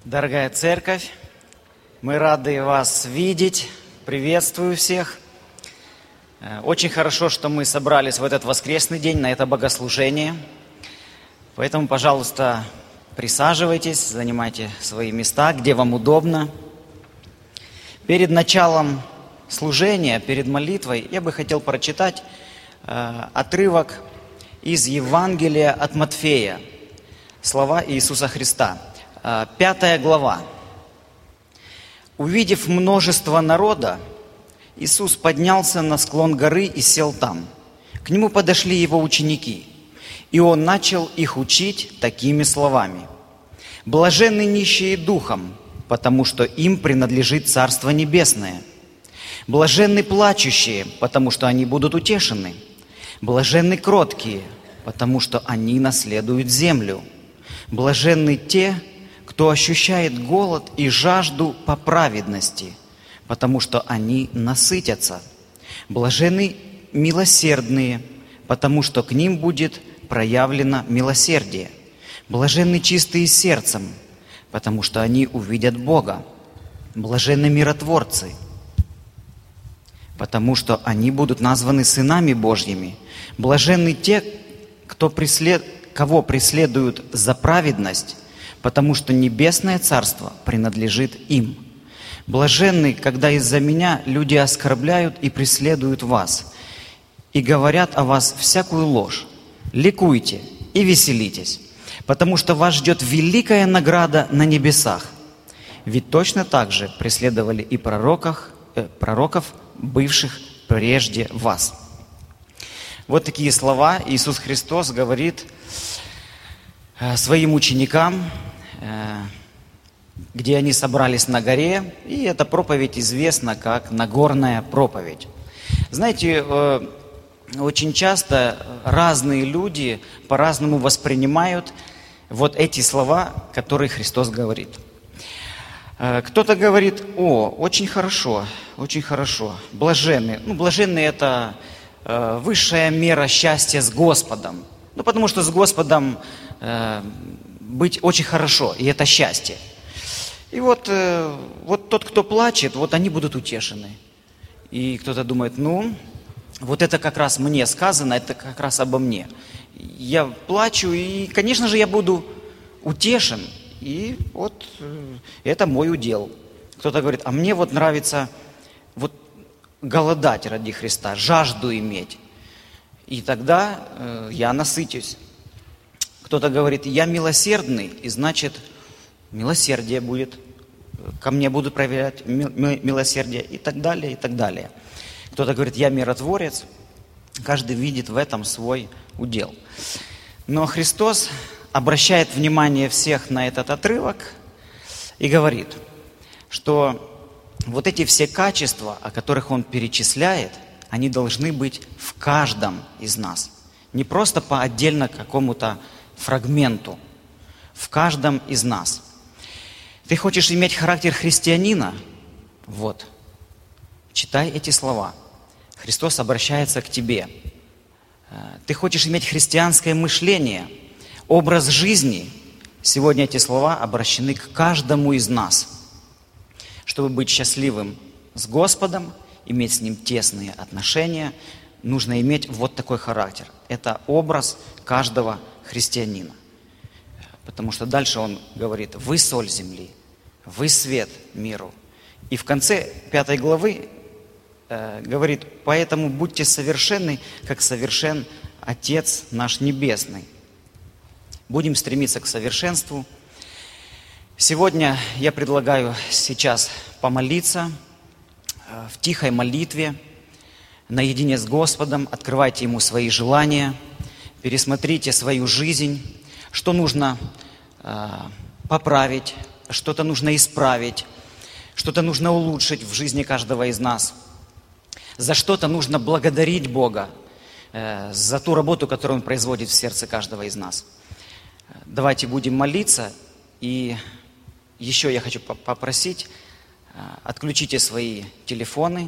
Дорогая церковь, мы рады вас видеть, приветствую всех. Очень хорошо, что мы собрались в этот воскресный день, на это богослужение. Поэтому, пожалуйста, присаживайтесь, занимайте свои места, где вам удобно. Перед началом служения, перед молитвой, я бы хотел прочитать отрывок из Евангелия от Матфея, слова Иисуса Христа. 5 глава. «Увидев множество народа, Иисус поднялся на склон горы и сел там. К нему подошли его ученики, и он начал их учить такими словами. «Блаженны нищие духом, потому что им принадлежит Царство Небесное. Блаженны плачущие, потому что они будут утешены. Блаженны кроткие, потому что они наследуют землю. Блаженны те, кто ощущает голод и жажду по праведности, потому что они насытятся. Блаженны милосердные, потому что к ним будет проявлено милосердие. Блаженны чистые сердцем, потому что они увидят Бога. Блаженны миротворцы, потому что они будут названы сынами Божьими. Блаженны те, кого преследуют за праведность, потому что небесное царство принадлежит им. Блаженны, когда из-за меня люди оскорбляют и преследуют вас, и говорят о вас всякую ложь. Ликуйте и веселитесь, потому что вас ждет великая награда на небесах. Ведь точно так же преследовали и пророков, бывших прежде вас». Вот такие слова Иисус Христос говорит своим ученикам, где они собрались на горе, и эта проповедь известна как Нагорная проповедь. Знаете, очень часто разные люди по-разному воспринимают вот эти слова, которые Христос говорит. Кто-то говорит: очень хорошо, блаженны. Блаженны – это высшая мера счастья с Господом. Потому что с Господом быть очень хорошо, и это счастье. И вот тот, кто плачет, вот они будут утешены. И кто-то думает: вот это как раз мне сказано, это как раз обо мне. Я плачу, и, конечно же, я буду утешен. И вот это мой удел. Кто-то говорит: а мне вот нравится вот голодать ради Христа, жажду иметь. И тогда я насытюсь. Кто-то говорит: я милосердный, и значит, милосердие будет, ко мне будут проявлять милосердие, и так далее, и так далее. Кто-то говорит: я миротворец. Каждый видит в этом свой удел. Но Христос обращает внимание всех на этот отрывок и говорит, что вот эти все качества, о которых Он перечисляет, они должны быть в каждом из нас. Не просто по отдельно какому-то фрагменту, в каждом из нас. Ты хочешь иметь характер христианина? Вот, читай эти слова. Христос обращается к тебе. Ты хочешь иметь христианское мышление, образ жизни? Сегодня эти слова обращены к каждому из нас. Чтобы быть счастливым с Господом, иметь с Ним тесные отношения, нужно иметь вот такой характер. Это образ каждого христианина. Потому что дальше он говорит: вы соль земли, вы свет миру. И в конце 5 главы говорит: поэтому будьте совершенны, как совершен Отец наш Небесный. Будем стремиться к совершенству. Сегодня я предлагаю сейчас помолиться в тихой молитве, наедине с Господом. Открывайте Ему свои желания, пересмотрите свою жизнь, что нужно поправить, что-то нужно исправить, что-то нужно улучшить в жизни каждого из нас. За что-то нужно благодарить Бога, за ту работу, которую Он производит в сердце каждого из нас. Давайте будем молиться. И еще я хочу попросить: отключите свои телефоны,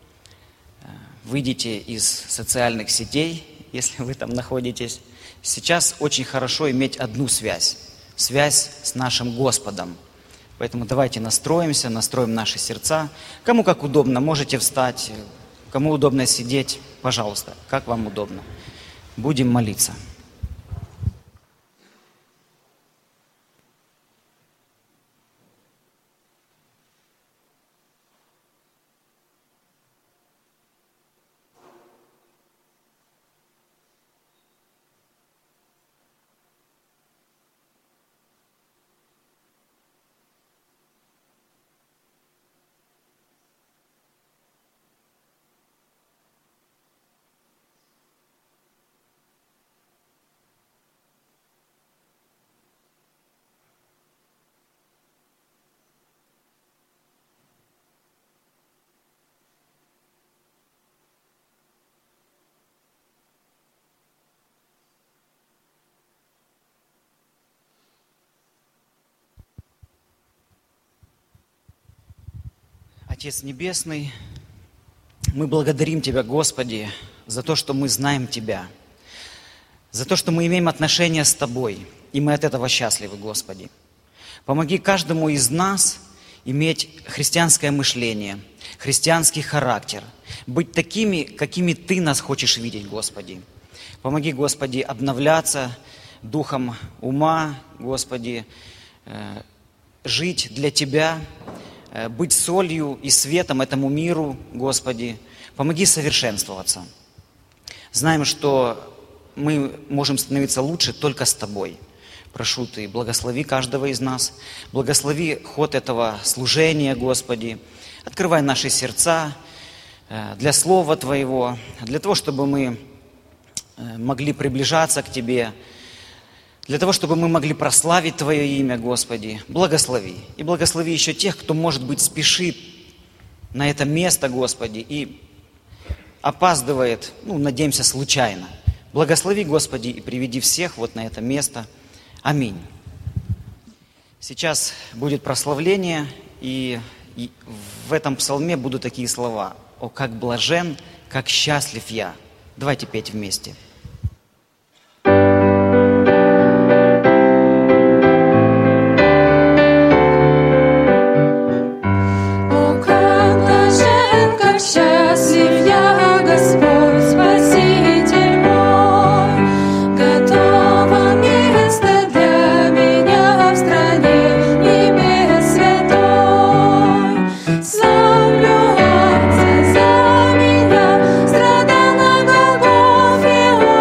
выйдите из социальных сетей, если вы там находитесь. Сейчас очень хорошо иметь одну связь с нашим Господом. Поэтому давайте настроимся, настроим наши сердца. Кому как удобно, можете встать. Кому удобно сидеть, пожалуйста, как вам удобно. Будем молиться. Отец Небесный, мы благодарим Тебя, Господи, за то, что мы знаем Тебя, за то, что мы имеем отношения с Тобой, и мы от этого счастливы, Господи. Помоги каждому из нас иметь христианское мышление, христианский характер, быть такими, какими Ты нас хочешь видеть, Господи. Помоги, Господи, обновляться духом ума, Господи, жить для Тебя, быть солью и светом этому миру, Господи. Помоги совершенствоваться. Знаем, что мы можем становиться лучше только с Тобой. Прошу Ты, благослови каждого из нас, благослови ход этого служения, Господи. Открывай наши сердца для Слова Твоего, для того, чтобы мы могли приближаться к Тебе, для того, чтобы мы могли прославить Твое имя, Господи. Благослови. И благослови еще тех, кто, может быть, спешит на это место, Господи, и опаздывает, надеемся, случайно. Благослови, Господи, и приведи всех вот на это место. Аминь. Сейчас будет прославление, и в этом псалме будут такие слова. «О, как блажен, как счастлив я». Давайте петь вместе. Славлю Отца за меня, страдал на Голгофе.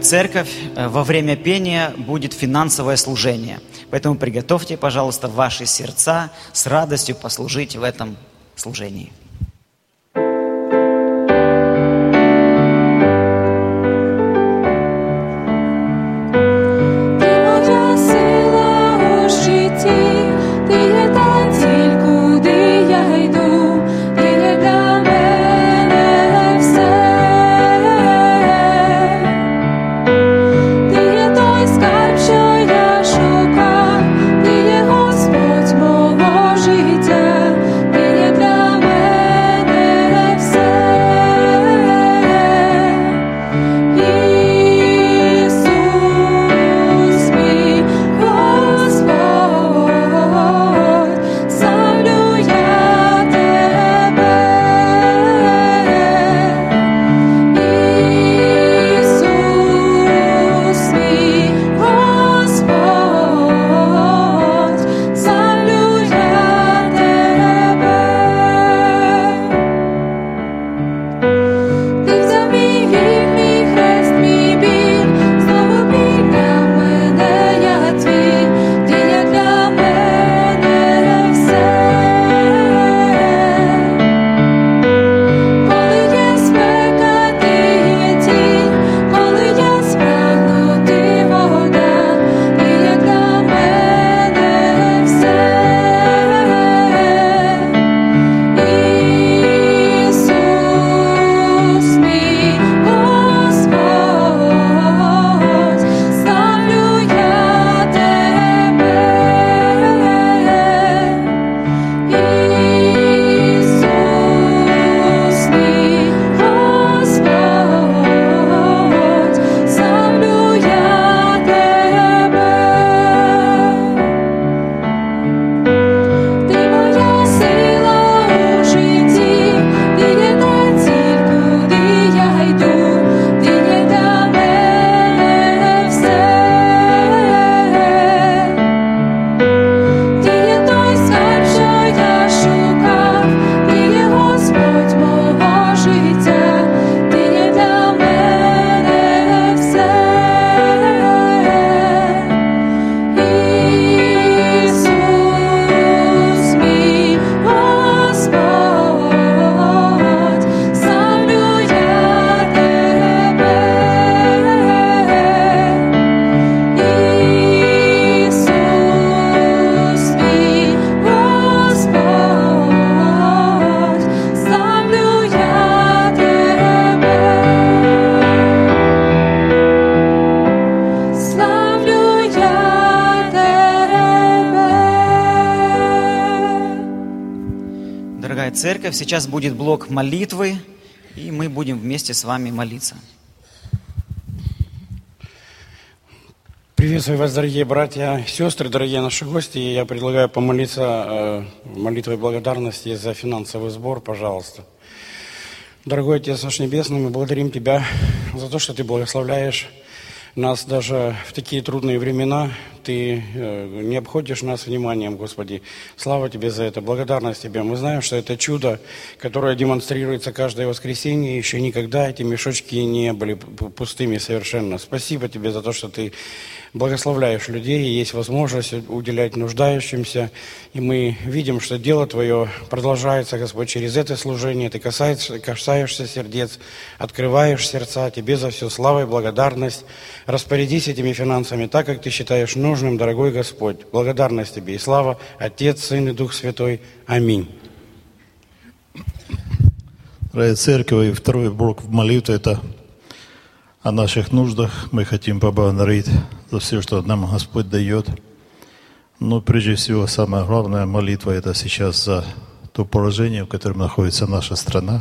церковь, во время пения будет финансовое служение. Поэтому приготовьте, пожалуйста, ваши сердца с радостью послужить в этом служении. Церковь, сейчас будет блок молитвы, и мы будем вместе с вами молиться. Приветствую вас, дорогие братья и сестры, дорогие наши гости. Я предлагаю помолиться молитвой благодарности за финансовый сбор, пожалуйста. Дорогой Отец наш Небесный, мы благодарим Тебя за то, что Ты благословляешь нас даже в такие трудные времена. Ты не обходишь нас вниманием, Господи. Слава Тебе за это, благодарность Тебе. Мы знаем, что это чудо, которое демонстрируется каждое воскресенье. Еще никогда эти мешочки не были пустыми совершенно. Спасибо Тебе за то, что Ты благословляешь людей, и есть возможность уделять нуждающимся. И мы видим, что дело Твое продолжается, Господь, через это служение. Ты касаешься сердец, открываешь сердца. Тебе за все слава и благодарность. Распорядись этими финансами так, как Ты считаешь нужным, дорогой Господь. Благодарность Тебе и слава, Отец, Сын и Дух Святой. Аминь. Дорогая церковь, и второй блок молитвы – это о наших нуждах. Мы хотим поблагодарить за все, что нам Господь дает. Но прежде всего, самая главная молитва – это сейчас за то положение, в котором находится наша страна.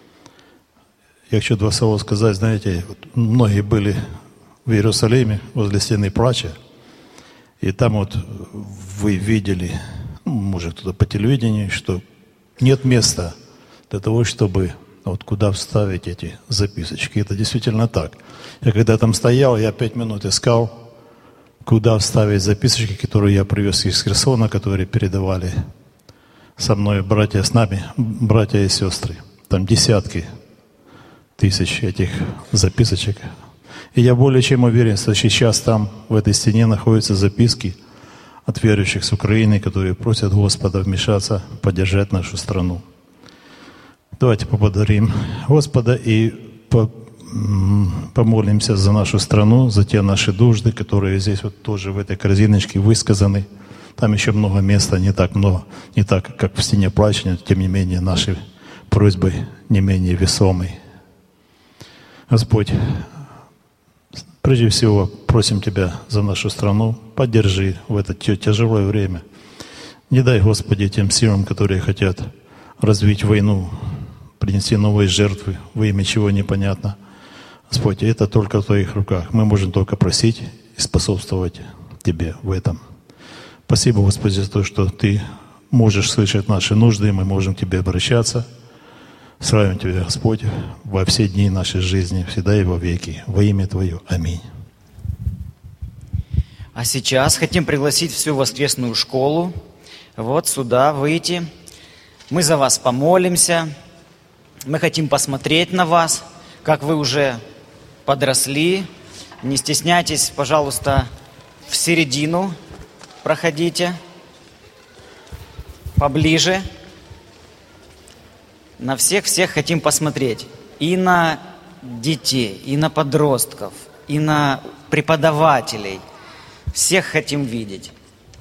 Я хочу два слова сказать. Знаете, многие были в Иерусалиме возле стены плача, и там вот вы видели, может кто-то по телевидению, что нет места для того, чтобы вот куда вставить эти записочки. Это действительно так. Я когда там стоял, я 5 минут искал, куда вставить записочки, которые я привез из Херсона, которые передавали со мной братья с нами, братья и сестры. Там десятки тысяч этих записочек. И я более чем уверен, что сейчас там, в этой стене, находятся записки от верующих с Украины, которые просят Господа вмешаться, поддержать нашу страну. Давайте поблагодарим Господа и помолимся за нашу страну, за те наши нужды, которые здесь вот тоже в этой корзиночке высказаны. Там еще много места, не так много, не так, как в стене плача, но тем не менее наши просьбы не менее весомые. Господь, прежде всего просим Тебя за нашу страну, поддержи в это тяжелое время. Не дай, Господи, тем силам, которые хотят развить войну, принести новые жертвы, во имя чего непонятно. Господь, это только в Твоих руках. Мы можем только просить и способствовать Тебе в этом. Спасибо, Господи, за то, что Ты можешь слышать наши нужды, и мы можем к Тебе обращаться. Славим Тебя, Господь, во все дни нашей жизни, всегда и во веки. Во имя Твое. Аминь. А сейчас хотим пригласить всю воскресную школу вот сюда выйти. Мы за вас помолимся. Мы хотим посмотреть на вас, как вы уже подросли. Не стесняйтесь, пожалуйста, в середину проходите, поближе. На всех хотим посмотреть. И на детей, и на подростков, и на преподавателей. Всех хотим видеть.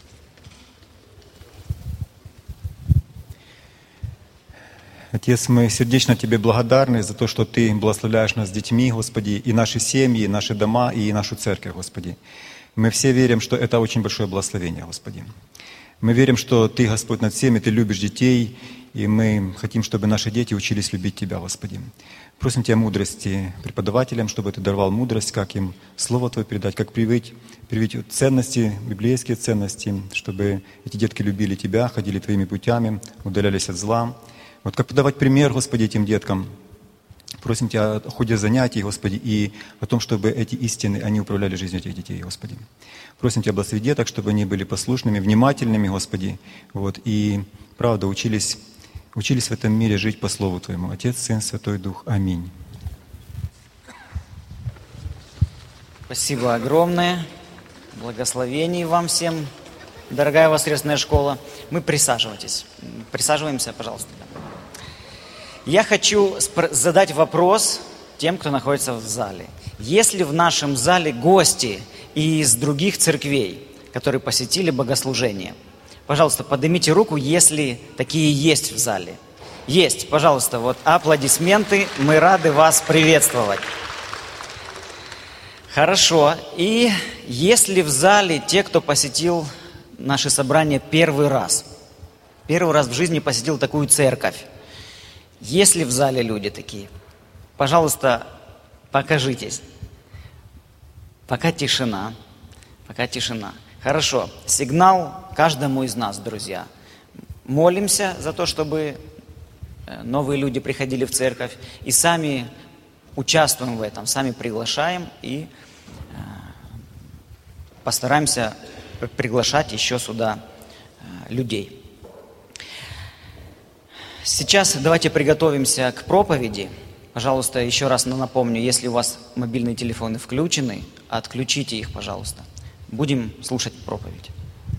Отец, мы сердечно Тебе благодарны за то, что Ты благословляешь нас детьми, Господи, и наши семьи, и наши дома, и нашу церковь, Господи. Мы все верим, что это очень большое благословение, Господи. Мы верим, что Ты, Господь, над всеми, Ты любишь детей, и мы хотим, чтобы наши дети учились любить Тебя, Господи. Просим Тебя мудрости преподавателям, чтобы Ты даровал мудрость, как им Слово Твое передать, как привить ценности, библейские ценности, чтобы эти детки любили Тебя, ходили Твоими путями, удалялись от зла. Вот как подавать пример, Господи, этим деткам. Просим Тебя о ходе занятий, Господи, и о том, чтобы эти истины, они управляли жизнью этих детей, Господи. Просим Тебя благослови деток, чтобы они были послушными, внимательными, Господи, вот, и, правда, учились в этом мире жить по Слову Твоему. Отец, Сын, Святой Дух. Аминь. Спасибо огромное. Благословений вам всем, дорогая воскресная школа. Мы присаживаемся, пожалуйста. Я хочу задать вопрос тем, кто находится в зале. Есть ли в нашем зале гости из других церквей, которые посетили богослужение? Пожалуйста, поднимите руку, если такие есть в зале. Есть, пожалуйста, вот аплодисменты, мы рады вас приветствовать. Хорошо, и есть ли в зале те, кто посетил наше собрание первый раз в жизни посетил такую церковь? Есть ли в зале люди такие? Пожалуйста, покажитесь. Пока тишина. Хорошо. Сигнал каждому из нас, друзья. Молимся за то, чтобы новые люди приходили в церковь. И сами участвуем в этом, сами приглашаем и постараемся приглашать еще сюда людей. Сейчас давайте приготовимся к проповеди. Пожалуйста, еще раз напомню, если у вас мобильные телефоны включены, отключите их, пожалуйста. Будем слушать проповедь.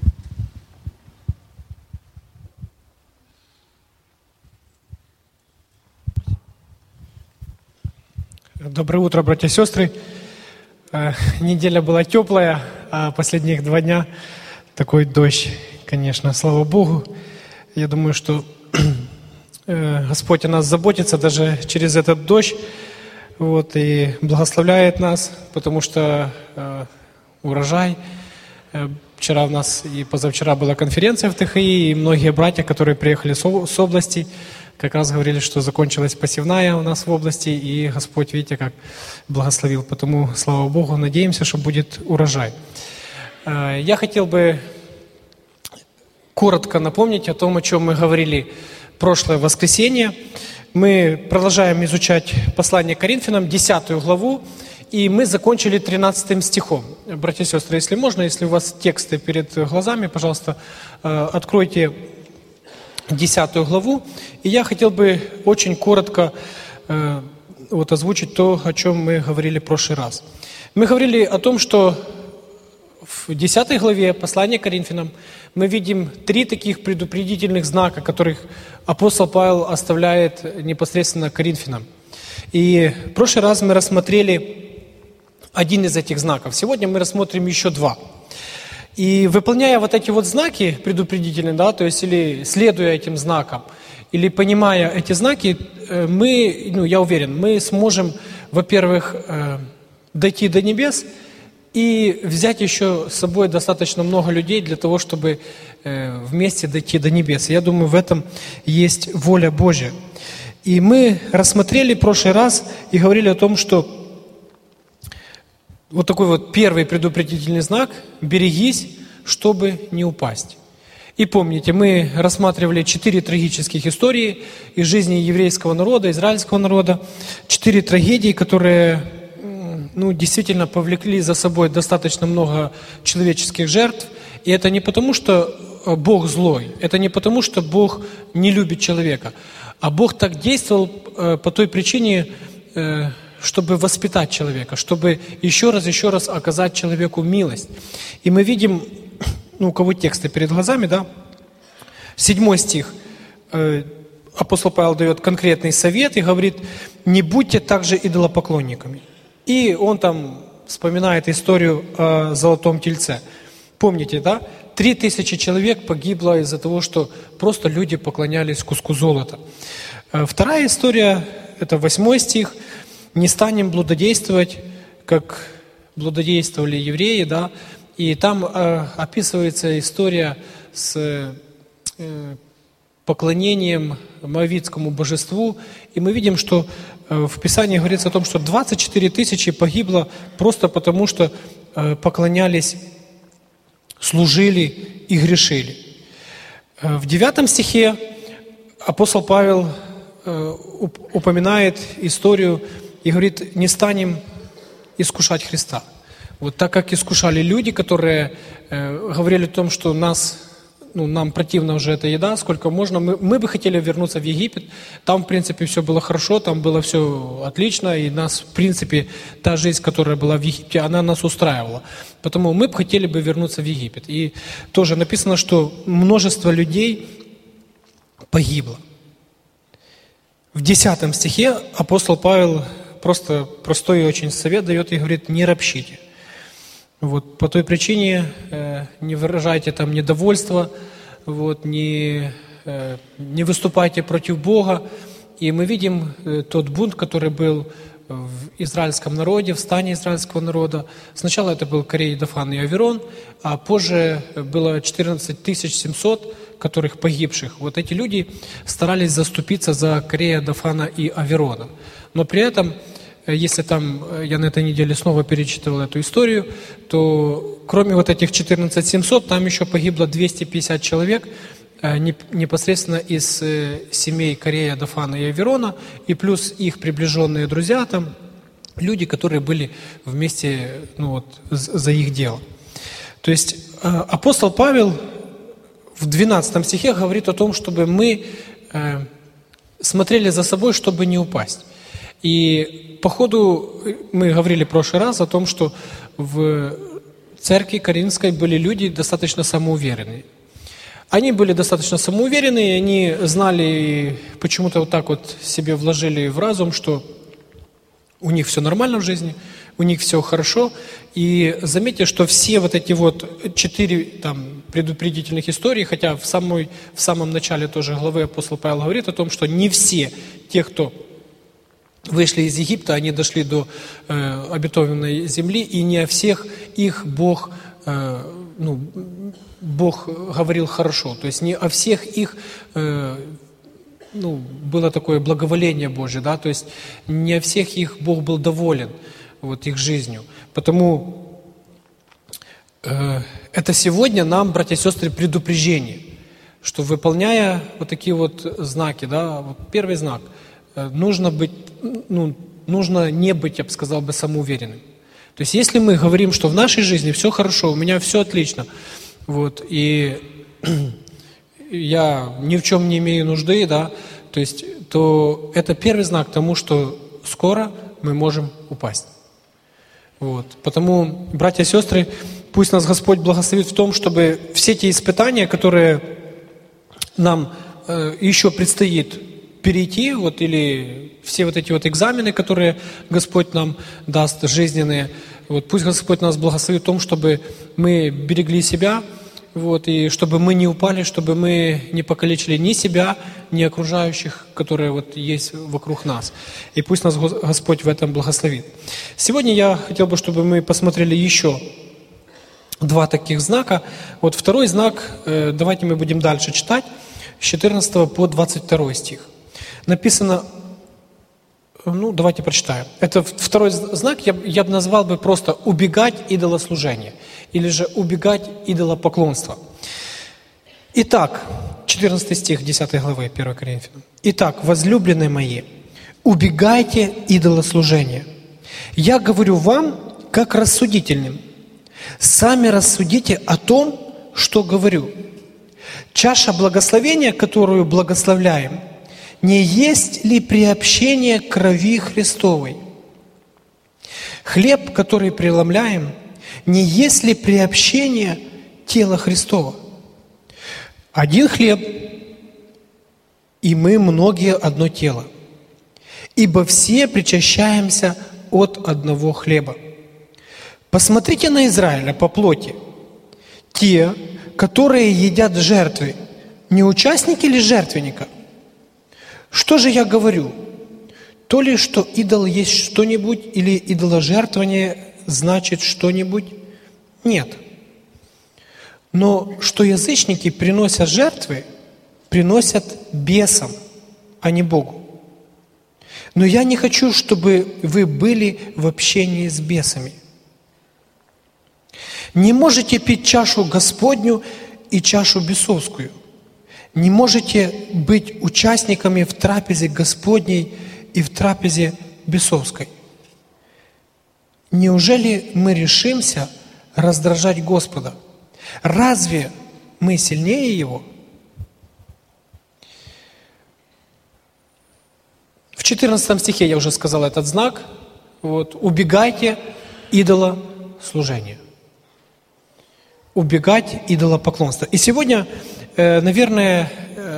Доброе утро, братья и сестры. Неделя была теплая, а последних 2 дня такой дождь, конечно, слава Богу. Я думаю, что Господь о нас заботится даже через этот дождь, вот, и благословляет нас, потому что урожай. Вчера у нас и позавчера была конференция в ТХИ, и многие братья, которые приехали с области, как раз говорили, что закончилась посевная у нас в области, и Господь, видите, как благословил. Потому, слава Богу, надеемся, что будет урожай. Я хотел бы коротко напомнить о том, о чем мы говорили прошлое воскресенье. Мы продолжаем изучать послание к Коринфянам, 10 главу, и мы закончили 13 стихом. Братья и сестры, если можно, если у вас тексты перед глазами, пожалуйста, откройте 10 главу. И я хотел бы очень коротко вот озвучить то, о чем мы говорили в прошлый раз. Мы говорили о том, что в 10 главе послания к Коринфянам мы видим 3 таких предупредительных знака, которых апостол Павел оставляет непосредственно Коринфянам. И в прошлый раз мы рассмотрели один из этих знаков. Сегодня мы рассмотрим еще 2. И выполняя вот эти вот знаки предупредительные, да, то есть или следуя этим знакам, или понимая эти знаки, мы, я уверен, мы сможем, во-первых, дойти до небес и взять еще с собой достаточно много людей для того, чтобы вместе дойти до небес. Я думаю, в этом есть воля Божья. И мы рассмотрели в прошлый раз и говорили о том, что вот такой вот первый предупредительный знак – берегись, чтобы не упасть. И помните, мы рассматривали 4 трагических истории из жизни еврейского народа, израильского народа, 4 трагедии, которые действительно повлекли за собой достаточно много человеческих жертв. И это не потому, что Бог злой, это не потому, что Бог не любит человека, а Бог так действовал по той причине, чтобы воспитать человека, чтобы еще раз оказать человеку милость. И мы видим, у кого тексты перед глазами, да, 7 стих, апостол Павел дает конкретный совет и говорит: не будьте также идолопоклонниками. И он там вспоминает историю о золотом тельце. Помните, да? 3000 человек погибло из-за того, что просто люди поклонялись куску золота. Вторая история, это 8 стих. Не станем блудодействовать, как блудодействовали евреи, да? И там описывается история с поклонением моавитскому божеству. И мы видим, что в Писании говорится о том, что 24 тысячи погибло просто потому, что поклонялись, служили и грешили. В 9 стихе апостол Павел упоминает историю и говорит: не станем искушать Христа. Вот так как искушали люди, которые говорили о том, что нам противна уже эта еда, сколько можно. Мы бы хотели вернуться в Египет. Там, в принципе, все было хорошо, там было все отлично. И нас, в принципе, та жизнь, которая была в Египте, она нас устраивала. Потому мы бы хотели бы вернуться в Египет. И тоже написано, что множество людей погибло. В 10 стихе апостол Павел просто простой очень совет дает и говорит: не ропщите. Вот, по той причине не выражайте там недовольства, вот, не выступайте против Бога. И мы видим тот бунт, который был в израильском народе, в стане израильского народа. Сначала это был Корей, Дафан и Аверон, а позже было 14 700, которых погибших. Вот эти люди старались заступиться за Корея, Дафана и Аверона. Но при этом, если там, я на этой неделе снова перечитывал эту историю, то кроме вот этих 14 700, там еще погибло 250 человек, непосредственно из семей Корея, Дафана и Аверона, и плюс их приближенные друзья, там, люди, которые были вместе за их дело. То есть апостол Павел в 12 стихе говорит о том, чтобы мы смотрели за собой, чтобы не упасть. И по ходу мы говорили в прошлый раз о том, что в церкви Коринфской были люди достаточно самоуверенные. Они были достаточно самоуверенные, они знали, почему-то вот так вот себе вложили в разум, что у них все нормально в жизни, у них все хорошо. И заметьте, что все вот эти вот 4 там предупредительных истории, хотя в самом начале тоже главы апостол Павел говорит о том, что не все те, кто вышли из Египта, они дошли до обетованной земли, и не о всех их Бог говорил хорошо. То есть не о всех их было такое благоволение Божье, да, то есть не о всех их Бог был доволен вот их жизнью. Потому это сегодня нам, братья и сестры, предупреждение, что выполняя вот такие вот знаки, да, вот первый знак, нужно не быть, я бы сказал, самоуверенным. То есть если мы говорим, что в нашей жизни все хорошо, у меня все отлично, вот, и я ни в чем не имею нужды, да, то это первый знак тому, что скоро мы можем упасть. Вот. Потому, братья и сестры, пусть нас Господь благословит в том, чтобы все те испытания, которые нам еще предстоит перейти, вот, или все вот эти вот экзамены, которые Господь нам даст, жизненные, вот, пусть Господь нас благословит в том, чтобы мы берегли себя, вот, и чтобы мы не упали, чтобы мы не покалечили ни себя, ни окружающих, которые вот есть вокруг нас. И пусть нас Господь в этом благословит. Сегодня я хотел бы, чтобы мы посмотрели еще два таких знака. Вот второй знак, давайте мы будем дальше читать, с 14 по 22 стих. Написано, давайте прочитаем. Это второй знак, я бы назвал бы просто «убегать идолослужения» или же «убегать идолопоклонства». Итак, 14 стих 10 главы 1 Коринфянам. «Итак, возлюбленные мои, убегайте идолослужения. Я говорю вам, как рассудительным. Сами рассудите о том, что говорю. Чаша благословения, которую благословляем, не есть ли приобщение крови Христовой? Хлеб, который преломляем, не есть ли приобщение тела Христова? Один хлеб, и мы многие одно тело, ибо все причащаемся от одного хлеба. Посмотрите на Израиля по плоти. Те, которые едят жертвы, не участники ли жертвенника? Что же я говорю? То ли, что идол есть что-нибудь, или идоложертвование значит что-нибудь? Нет. Но что язычники приносят жертвы, приносят бесам, а не Богу. Но я не хочу, чтобы вы были в общении с бесами. Не можете пить чашу Господню и чашу бесовскую. Не можете быть участниками в трапезе Господней и в трапезе бесовской. Неужели мы решимся раздражать Господа? Разве мы сильнее Его? В 14 стихе я уже сказал этот знак. Вот, убегайте идолослужения. Убегать идолопоклонства. И сегодня, наверное,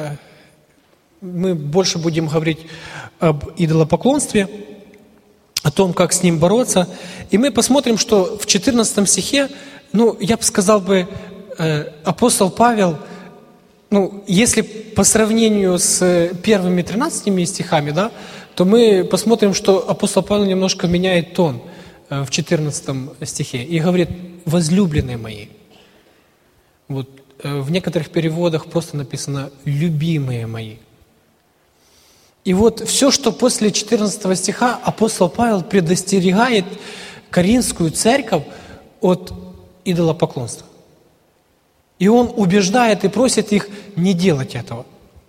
мы больше будем говорить об идолопоклонстве, о том, как с ним бороться. И мы посмотрим, что в 14 стихе, я бы сказал апостол Павел, если по сравнению с первыми 13 стихами, да, то мы посмотрим, что апостол Павел немножко меняет тон в 14 стихе и говорит: «Возлюбленные мои». Вот, в некоторых переводах просто написано «любимые мои». И вот все, что после 14 стиха апостол Павел предостерегает Коринфскую церковь от идолопоклонства. И он убеждает и просит их не делать этого.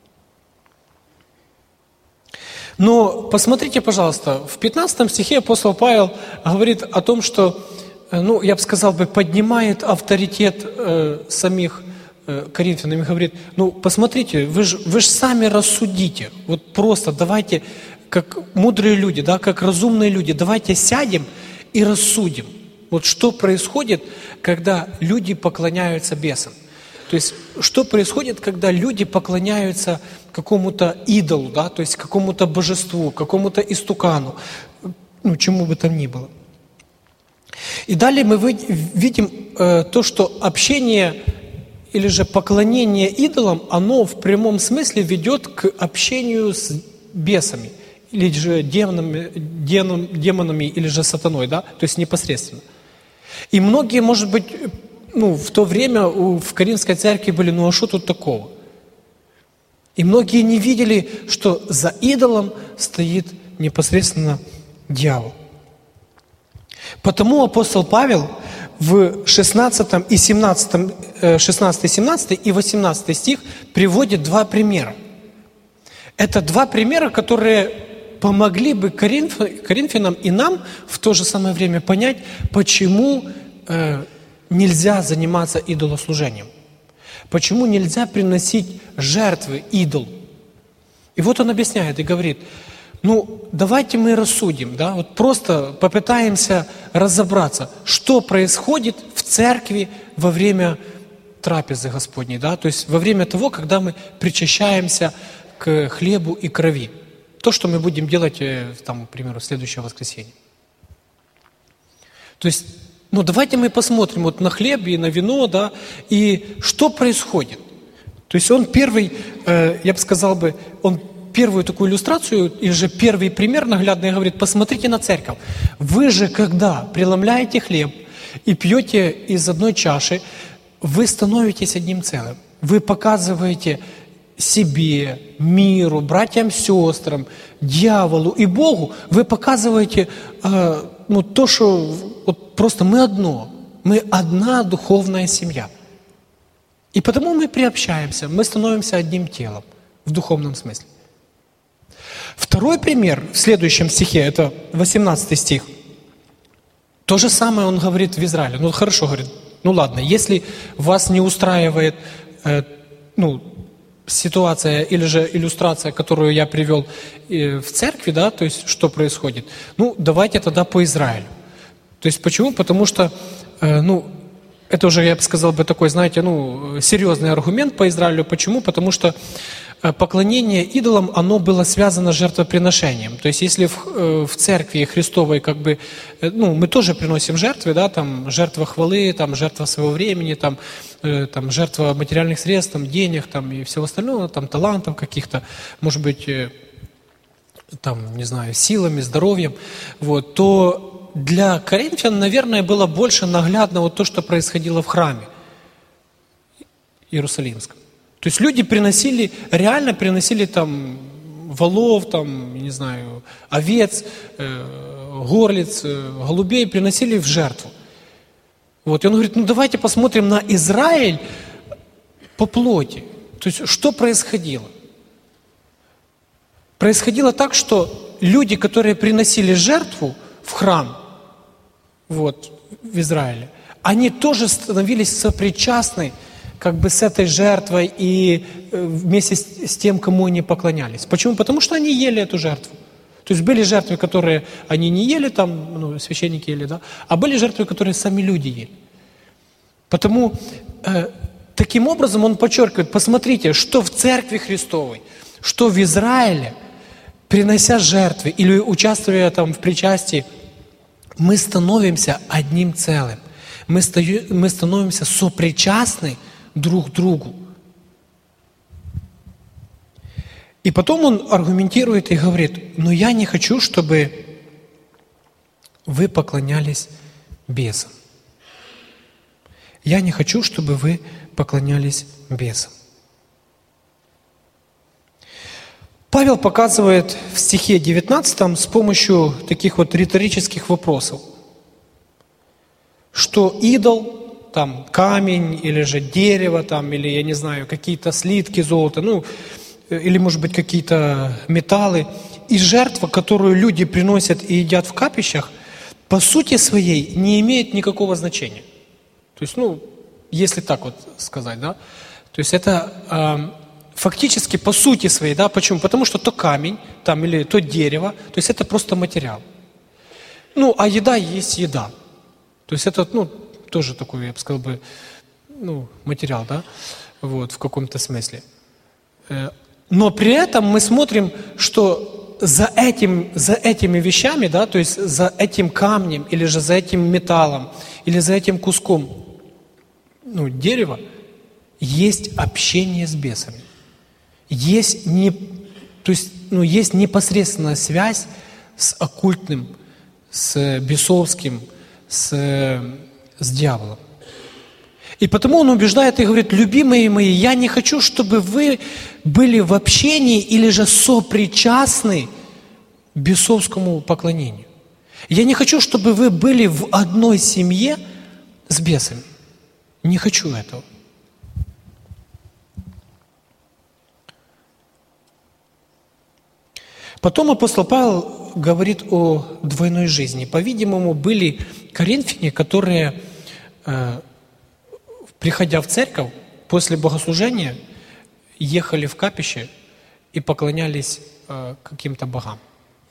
Но посмотрите, пожалуйста, в 15 стихе апостол Павел говорит о том, что, я бы сказал, поднимает авторитет самих коринфянам и говорит: посмотрите, вы ж сами рассудите. Вот просто давайте, как мудрые люди, да, как разумные люди, давайте сядем и рассудим. Вот что происходит, когда люди поклоняются бесам. То есть, что происходит, когда люди поклоняются какому-то идолу, да, то есть какому-то божеству, какому-то истукану, чему бы там ни было. И далее мы видим то, что общение или же поклонение идолам, оно в прямом смысле ведет к общению с бесами, или же демонами, или же сатаной, да, то есть непосредственно. И многие, может быть, в то время в Коринфской церкви были: а что тут такого? И многие не видели, что за идолом стоит непосредственно дьявол. Потому апостол Павел в 16 и 17, 16, 17 и 18 стих приводит два примера. Это два примера, которые помогли бы коринфянам и нам в то же самое время понять, почему нельзя заниматься идолослужением. Почему нельзя приносить жертвы идолу? И вот он объясняет и говорит: Ну, давайте мы рассудим, да, вот просто попытаемся разобраться, что происходит в церкви во время трапезы Господней, да, то есть во время того, когда мы причащаемся к хлебу и крови. То, что мы будем делать, там, к примеру, в следующее воскресенье. То есть, ну, давайте мы посмотрим вот на хлеб и на вино, да, и что происходит. То есть он первый, я бы сказал бы, он первую такую иллюстрацию, или же первый пример наглядный говорит: посмотрите на церковь. Вы же, когда преломляете хлеб и пьете из одной чаши, вы становитесь одним целым. Вы показываете себе, миру, братьям, сестрам, дьяволу и Богу, вы показываете то, что вот просто мы одна духовная семья. И потому мы приобщаемся, мы становимся одним телом в духовном смысле. Второй пример в следующем стихе, это 18 стих. То же самое он говорит в Израиле. Ну хорошо, говорит, ну ладно, если вас не устраивает ситуация или же иллюстрация, которую я привел в церкви, да, то есть что происходит, ну давайте тогда по Израилю. То есть почему? Потому что, это уже, я бы сказал, такой, знаете, серьезный аргумент по Израилю. Почему? Потому что поклонение идолам, оно было связано с жертвоприношением. То есть если в церкви Христовой мы тоже приносим жертвы, да, там жертва хвалы, там жертва своего времени, там жертва материальных средств, там денег, там и всего остального, там талантов каких-то, может быть, там, не знаю, силами, здоровьем, вот, то для коринфян, наверное, было больше наглядно вот то, что происходило в храме Иерусалимском. То есть люди реально приносили там волов, там, не знаю, овец, горлиц, голубей, приносили в жертву. Вот, и он говорит, давайте посмотрим на Израиль по плоти. То есть что происходило? Происходило так, что люди, которые приносили жертву в храм, вот, в Израиле, они тоже становились сопричастны с этой жертвой и вместе с тем, кому они поклонялись. Почему? Потому что они ели эту жертву. То есть были жертвы, которые они не ели, там, священники ели, да, а были жертвы, которые сами люди ели. Потому таким образом он подчеркивает, посмотрите, что в церкви Христовой, что в Израиле, принося жертвы или участвуя там в причастии, мы становимся одним целым. Мы становимся сопричастны друг к другу. И потом он аргументирует и говорит, но я не хочу, чтобы вы поклонялись бесам. Я не хочу, чтобы вы поклонялись бесам. Павел показывает в стихе 19 с помощью таких вот риторических вопросов, что идол, там камень, или же дерево, там, или, я не знаю, какие-то слитки золота, или, может быть, какие-то металлы, и жертва, которую люди приносят и едят в капищах, по сути своей не имеет никакого значения. То есть, если так вот сказать, да, то есть это фактически по сути своей, да, почему? Потому что то камень, там, или то дерево, то есть это просто материал. А еда есть еда. То есть это, тоже такой, я бы сказал бы, материал, да, вот, в каком-то смысле. Но при этом мы смотрим, что за этими вещами, да, то есть за этим камнем, или же за этим металлом, или за этим куском, дерева, есть общение с бесами. Есть непосредственная связь с оккультным, с бесовским, с дьяволом. И потому он убеждает и говорит, любимые мои, я не хочу, чтобы вы были в общении или же сопричастны бесовскому поклонению. Я не хочу, чтобы вы были в одной семье с бесами. Не хочу этого. Потом апостол Павел говорит о двойной жизни. По-видимому, были коринфяне, которые, приходя в церковь, после богослужения ехали в капище и поклонялись каким-то богам.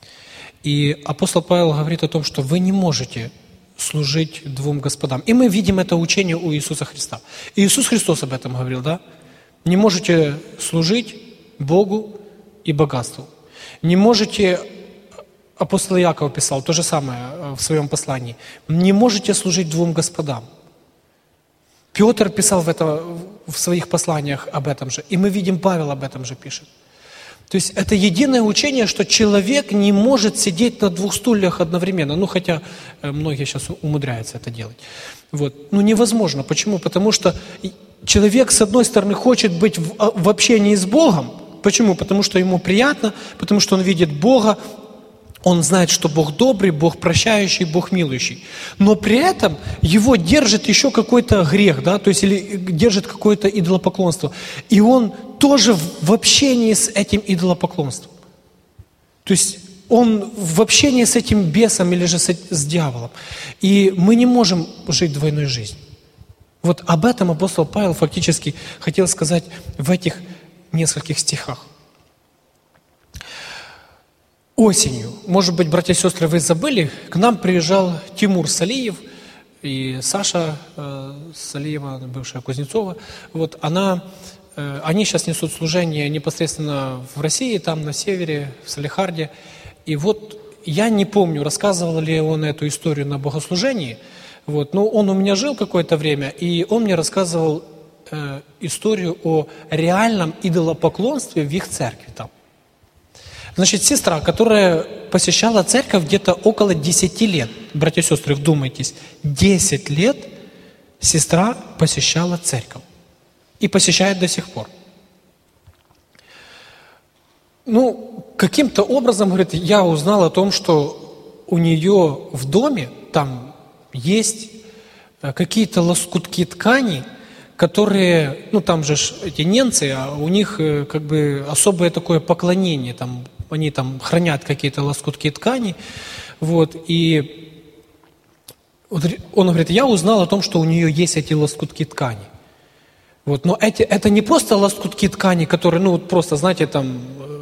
И апостол Павел говорит о том, что вы не можете служить двум господам. И мы видим это учение у Иисуса Христа. И Иисус Христос об этом говорил, да? Не можете служить Богу и богатству. Не можете, апостол Иаков писал то же самое в своем послании, не можете служить двум господам. Петр писал в своих посланиях об этом же, и мы видим, Павел об этом же пишет. То есть это единое учение, что человек не может сидеть на двух стульях одновременно. Ну, хотя многие сейчас умудряются это делать. Вот. Ну, невозможно. Почему? Потому что человек, с одной стороны, хочет быть в общении с Богом. Почему? Потому что ему приятно, потому что он видит Бога, он знает, что Бог добрый, Бог прощающий, Бог милующий. Но при этом его держит еще какой-то грех, да, то есть или держит какое-то идолопоклонство. И он тоже в общении с этим идолопоклонством. То есть он в общении с этим бесом или же с дьяволом. И мы не можем жить двойной жизнью. Вот об этом апостол Павел фактически хотел сказать в этих нескольких стихах. Осенью, может быть, братья и сестры, вы забыли, к нам приезжал Тимур Салиев и Саша Салиева, бывшая Кузнецова. Вот они сейчас несут служение непосредственно в России, там на севере, в Салехарде. И вот я не помню, рассказывал ли он эту историю на богослужении. Вот, но он у меня жил какое-то время, и он мне рассказывал историю о реальном идолопоклонстве в их церкви там. Значит, сестра, которая посещала церковь где-то около 10 лет. Братья и сестры, вдумайтесь, 10 лет сестра посещала церковь. И посещает до сих пор. Ну, каким-то образом, говорит, я узнал о том, что у нее в доме там есть какие-то лоскутки ткани, которые, ну там же эти немцы, а у них как бы особое такое поклонение, там, они там хранят какие-то лоскутки ткани, вот, и он говорит, я узнал о том, что у нее есть эти лоскутки ткани. Вот, но это не просто лоскутки ткани, которые, ну вот просто, знаете, там,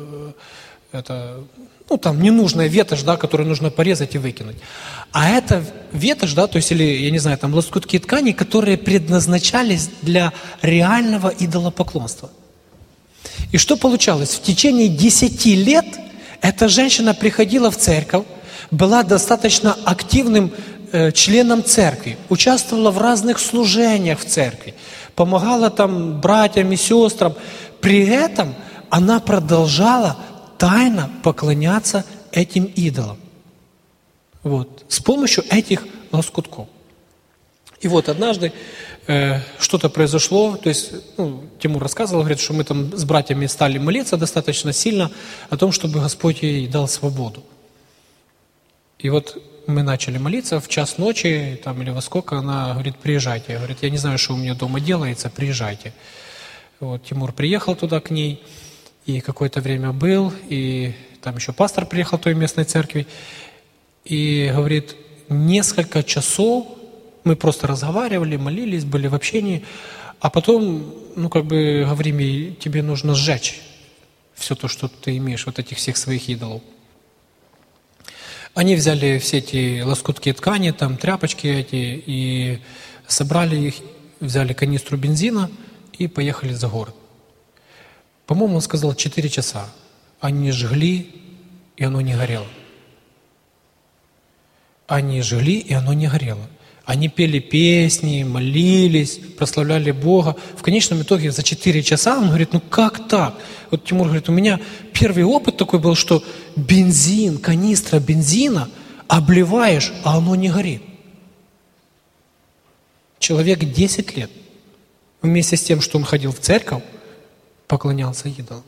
там ненужная ветошь, да, которую нужно порезать и выкинуть. А это ветошь, да, то есть, или, я не знаю, там лоскутки ткани, которые предназначались для реального идолопоклонства. И что получалось? В течение 10 лет эта женщина приходила в церковь, была достаточно активным членом церкви, участвовала в разных служениях в церкви, помогала там братьям и сестрам. При этом она продолжала тайно поклоняться этим идолам. Вот, с помощью этих лоскутков. И вот однажды что-то произошло, то есть Тимур рассказывал, говорит, что мы там с братьями стали молиться достаточно сильно о том, чтобы Господь ей дал свободу. И вот мы начали молиться в час ночи, там или во сколько, она говорит, приезжайте. Говорит, я не знаю, что у меня дома делается, приезжайте. Вот Тимур приехал туда к ней, и какое-то время был, и там еще пастор приехал той местной церкви, и говорит, несколько часов мы просто разговаривали, молились, были в общении, а потом, говорим ей, тебе нужно сжечь все то, что ты имеешь, вот этих всех своих идолов. Они взяли все эти лоскутки ткани, там тряпочки эти, и собрали их, взяли канистру бензина и поехали за город. По-моему, он сказал 4 часа. Они жгли, и оно не горело. Они жгли, и оно не горело. Они пели песни, молились, прославляли Бога. В конечном итоге за 4 часа он говорит, как так? Вот Тимур говорит, у меня первый опыт такой был, что бензин, канистра бензина обливаешь, а оно не горит. Человек 10 лет, вместе с тем, что он ходил в церковь, поклонялся идолам.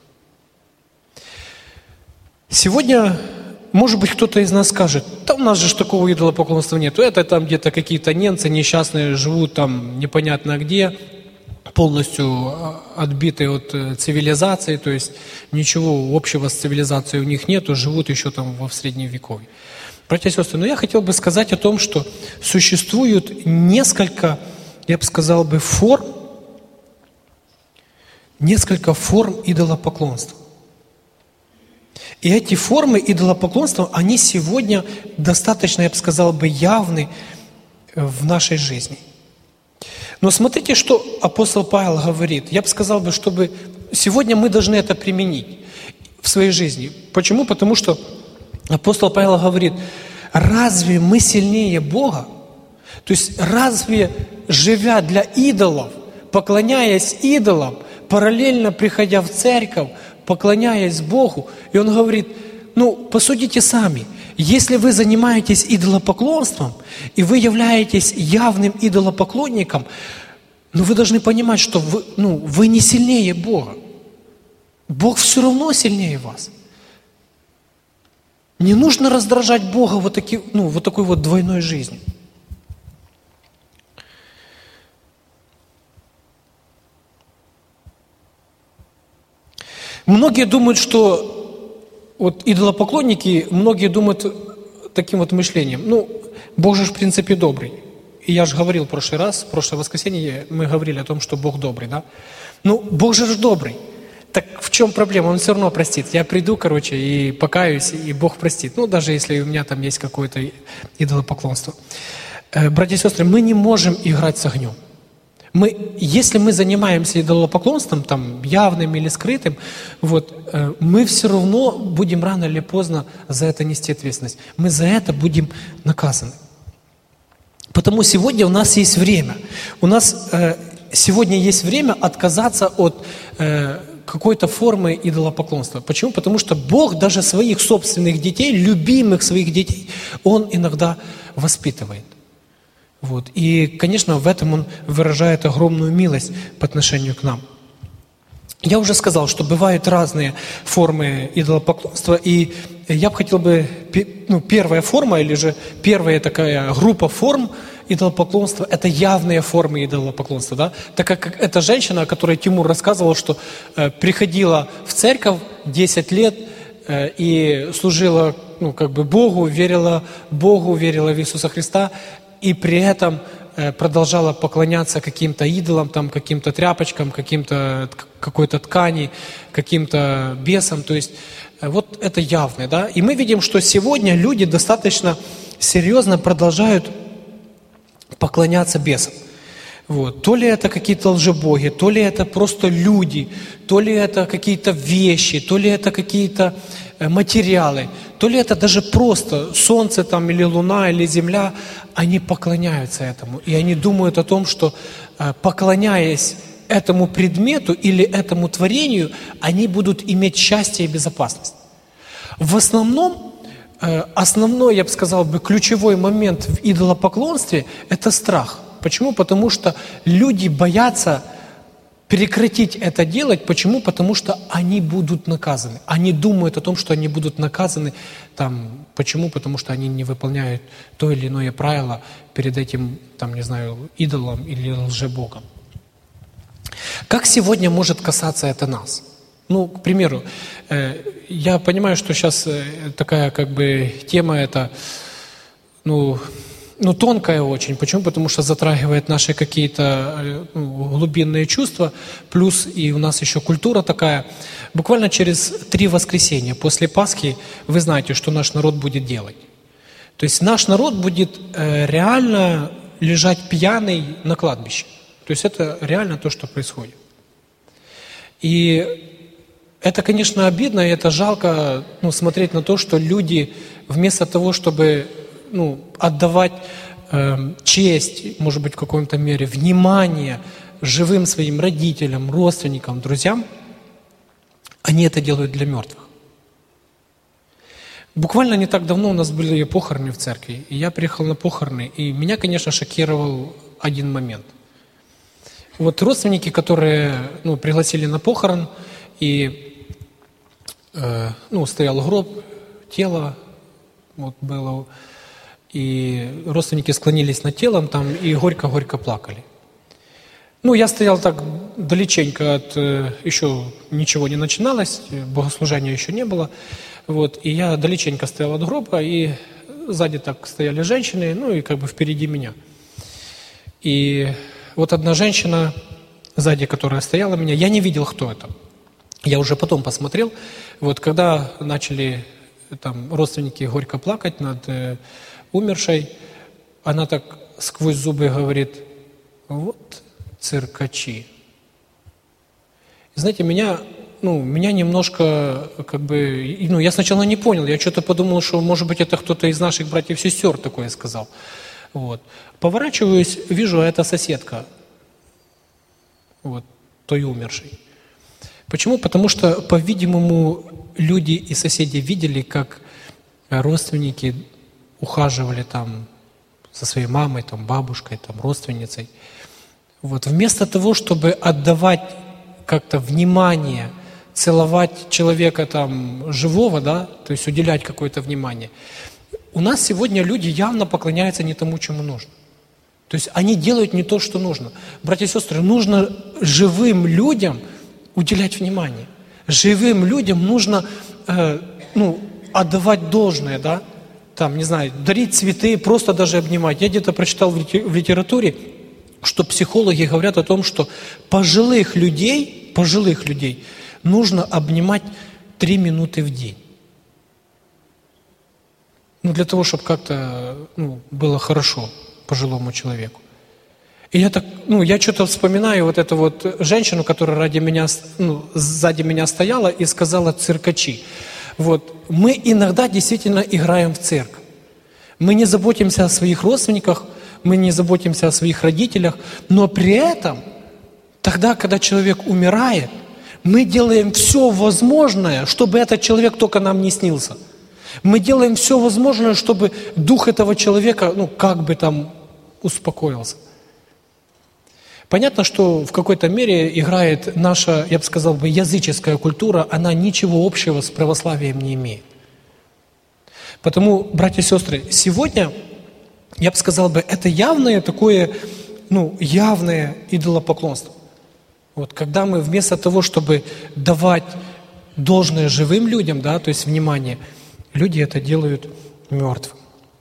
Сегодня, может быть, кто-то из нас скажет, да у нас же такого идолопоклонства нет. Это там где-то какие-то немцы несчастные живут там непонятно где, полностью отбитые от цивилизации, то есть ничего общего с цивилизацией у них нету, живут еще там в Средневековье. Братья и сестры, но я хотел бы сказать о том, что существует несколько, я бы сказал, форм идолопоклонства. И эти формы идолопоклонства, они сегодня достаточно, я бы сказал, явны в нашей жизни. Но смотрите, что апостол Павел говорит. Я бы сказал, чтобы сегодня мы должны это применить в своей жизни. Почему? Потому что апостол Павел говорит, разве мы сильнее Бога? То есть разве, живя для идолов, поклоняясь идолам, параллельно приходя в церковь, поклоняясь Богу, и он говорит, посудите сами, если вы занимаетесь идолопоклонством, и вы являетесь явным идолопоклонником, вы должны понимать, что вы не сильнее Бога. Бог все равно сильнее вас. Не нужно раздражать Бога вот такой вот двойной жизнью. Многие думают, что идолопоклонники, многие думают таким вот мышлением. Бог же в принципе добрый. И я же говорил в прошлое воскресенье мы говорили о том, что Бог добрый, да? Бог же добрый. Так в чем проблема? Он все равно простит. Я приду, и покаюсь, и Бог простит. Даже если у меня там есть какое-то идолопоклонство. Братья и сестры, мы не можем играть с огнем. Если мы занимаемся идолопоклонством, явным или скрытым, мы все равно будем рано или поздно за это нести ответственность. Мы за это будем наказаны. Потому сегодня у нас есть время. У нас сегодня есть время отказаться от какой-то формы идолопоклонства. Почему? Потому что Бог даже своих собственных детей, любимых своих детей, Он иногда воспитывает. И, конечно, в этом Он выражает огромную милость по отношению к нам. Я уже сказал, что бывают разные формы идолопоклонства, и я бы хотел первая форма, или же первая такая группа форм идолопоклонства, это явные формы идолопоклонства, да? Так как эта женщина, о которой Тимур рассказывал, что приходила в церковь 10 лет и служила Богу, верила в Иисуса Христа, и при этом продолжала поклоняться каким-то идолам, каким-то тряпочкам, какой-то ткани, каким-то бесам. То есть это явное, да? И мы видим, что сегодня люди достаточно серьезно продолжают поклоняться бесам. То ли это какие-то лжебоги, то ли это просто люди, то ли это какие-то вещи, то ли это какие-то материалы, то ли это даже просто солнце или луна, или земля, они поклоняются этому. И они думают о том, что поклоняясь этому предмету или этому творению, они будут иметь счастье и безопасность. В основном, основной, я бы сказал, ключевой момент в идолопоклонстве – это страх. Почему? Потому что люди боятся прекратить это делать. Почему? Потому что они будут наказаны. Они думают о том, что они будут наказаны. Почему? Потому что они не выполняют то или иное правило перед этим, идолом или лжебогом. Как сегодня может касаться это нас? К примеру, я понимаю, что сейчас такая тема это, тонкая очень. Почему? Потому что затрагивает наши какие-то глубинные чувства, плюс и у нас еще культура такая. Буквально через 3 воскресенья после Пасхи вы знаете, что наш народ будет делать. То есть наш народ будет реально лежать пьяный на кладбище. То есть это реально то, что происходит. И это, конечно, обидно, и это жалко смотреть на то, что люди вместо того, чтобы отдавать честь, может быть, в какой-то мере, внимание живым своим родителям, родственникам, друзьям, они это делают для мертвых. Буквально не так давно у нас были похороны в церкви, и я приехал на похороны, и меня, конечно, шокировал один момент. Родственники, которые пригласили на похорон, и стоял гроб, тело было, и родственники склонились над телом и горько-горько плакали. Я стоял так далеченько еще ничего не начиналось, богослужения еще не было, и я далеченько стоял от гроба, и сзади так стояли женщины, и впереди меня. И одна женщина сзади, которая стояла меня, я не видел, кто это. Я уже потом посмотрел, вот когда начали там родственники горько плакать над умершей, она так сквозь зубы говорит: вот циркачи. И знаете, меня немножко, я сначала не понял, я что-то подумал, что, может быть, это кто-то из наших братьев и сестер такое сказал. Вот. Поворачиваюсь, вижу, это соседка, вот, той умершей. Почему? Потому что, по-видимому, люди и соседи видели, как родственники ухаживали там за своей мамой, там, бабушкой, там, родственницей. Вот. Вместо того, чтобы отдавать как-то внимание, целовать человека там живого, да, то есть уделять какое-то внимание, у нас сегодня люди явно поклоняются не тому, чему нужно. То есть они делают не то, что нужно. Братья и сестры, нужно живым людям уделять внимание. Живым людям нужно отдавать должное, да? Там, не знаю, дарить цветы, просто даже обнимать. Я где-то прочитал в литературе, что психологи говорят о том, что пожилых людей нужно обнимать 3 минуты в день. Для того, чтобы как-то было хорошо пожилому человеку. И я что-то вспоминаю вот эту вот женщину, которая сзади меня стояла и сказала: циркачи. Вот. Мы иногда действительно играем в цирк. Мы не заботимся о своих родственниках, мы не заботимся о своих родителях, но при этом, тогда, когда человек умирает, мы делаем все возможное, чтобы этот человек только нам не снился. Мы делаем все возможное, чтобы дух этого человека, успокоился. Понятно, что в какой-то мере играет наша, я бы сказал, языческая культура, она ничего общего с православием не имеет. Потому, братья и сестры, сегодня, я бы сказал, это явное такое, явное идолопоклонство. Вот, когда мы вместо того, чтобы давать должное живым людям, да, то есть внимание, люди это делают мертвым.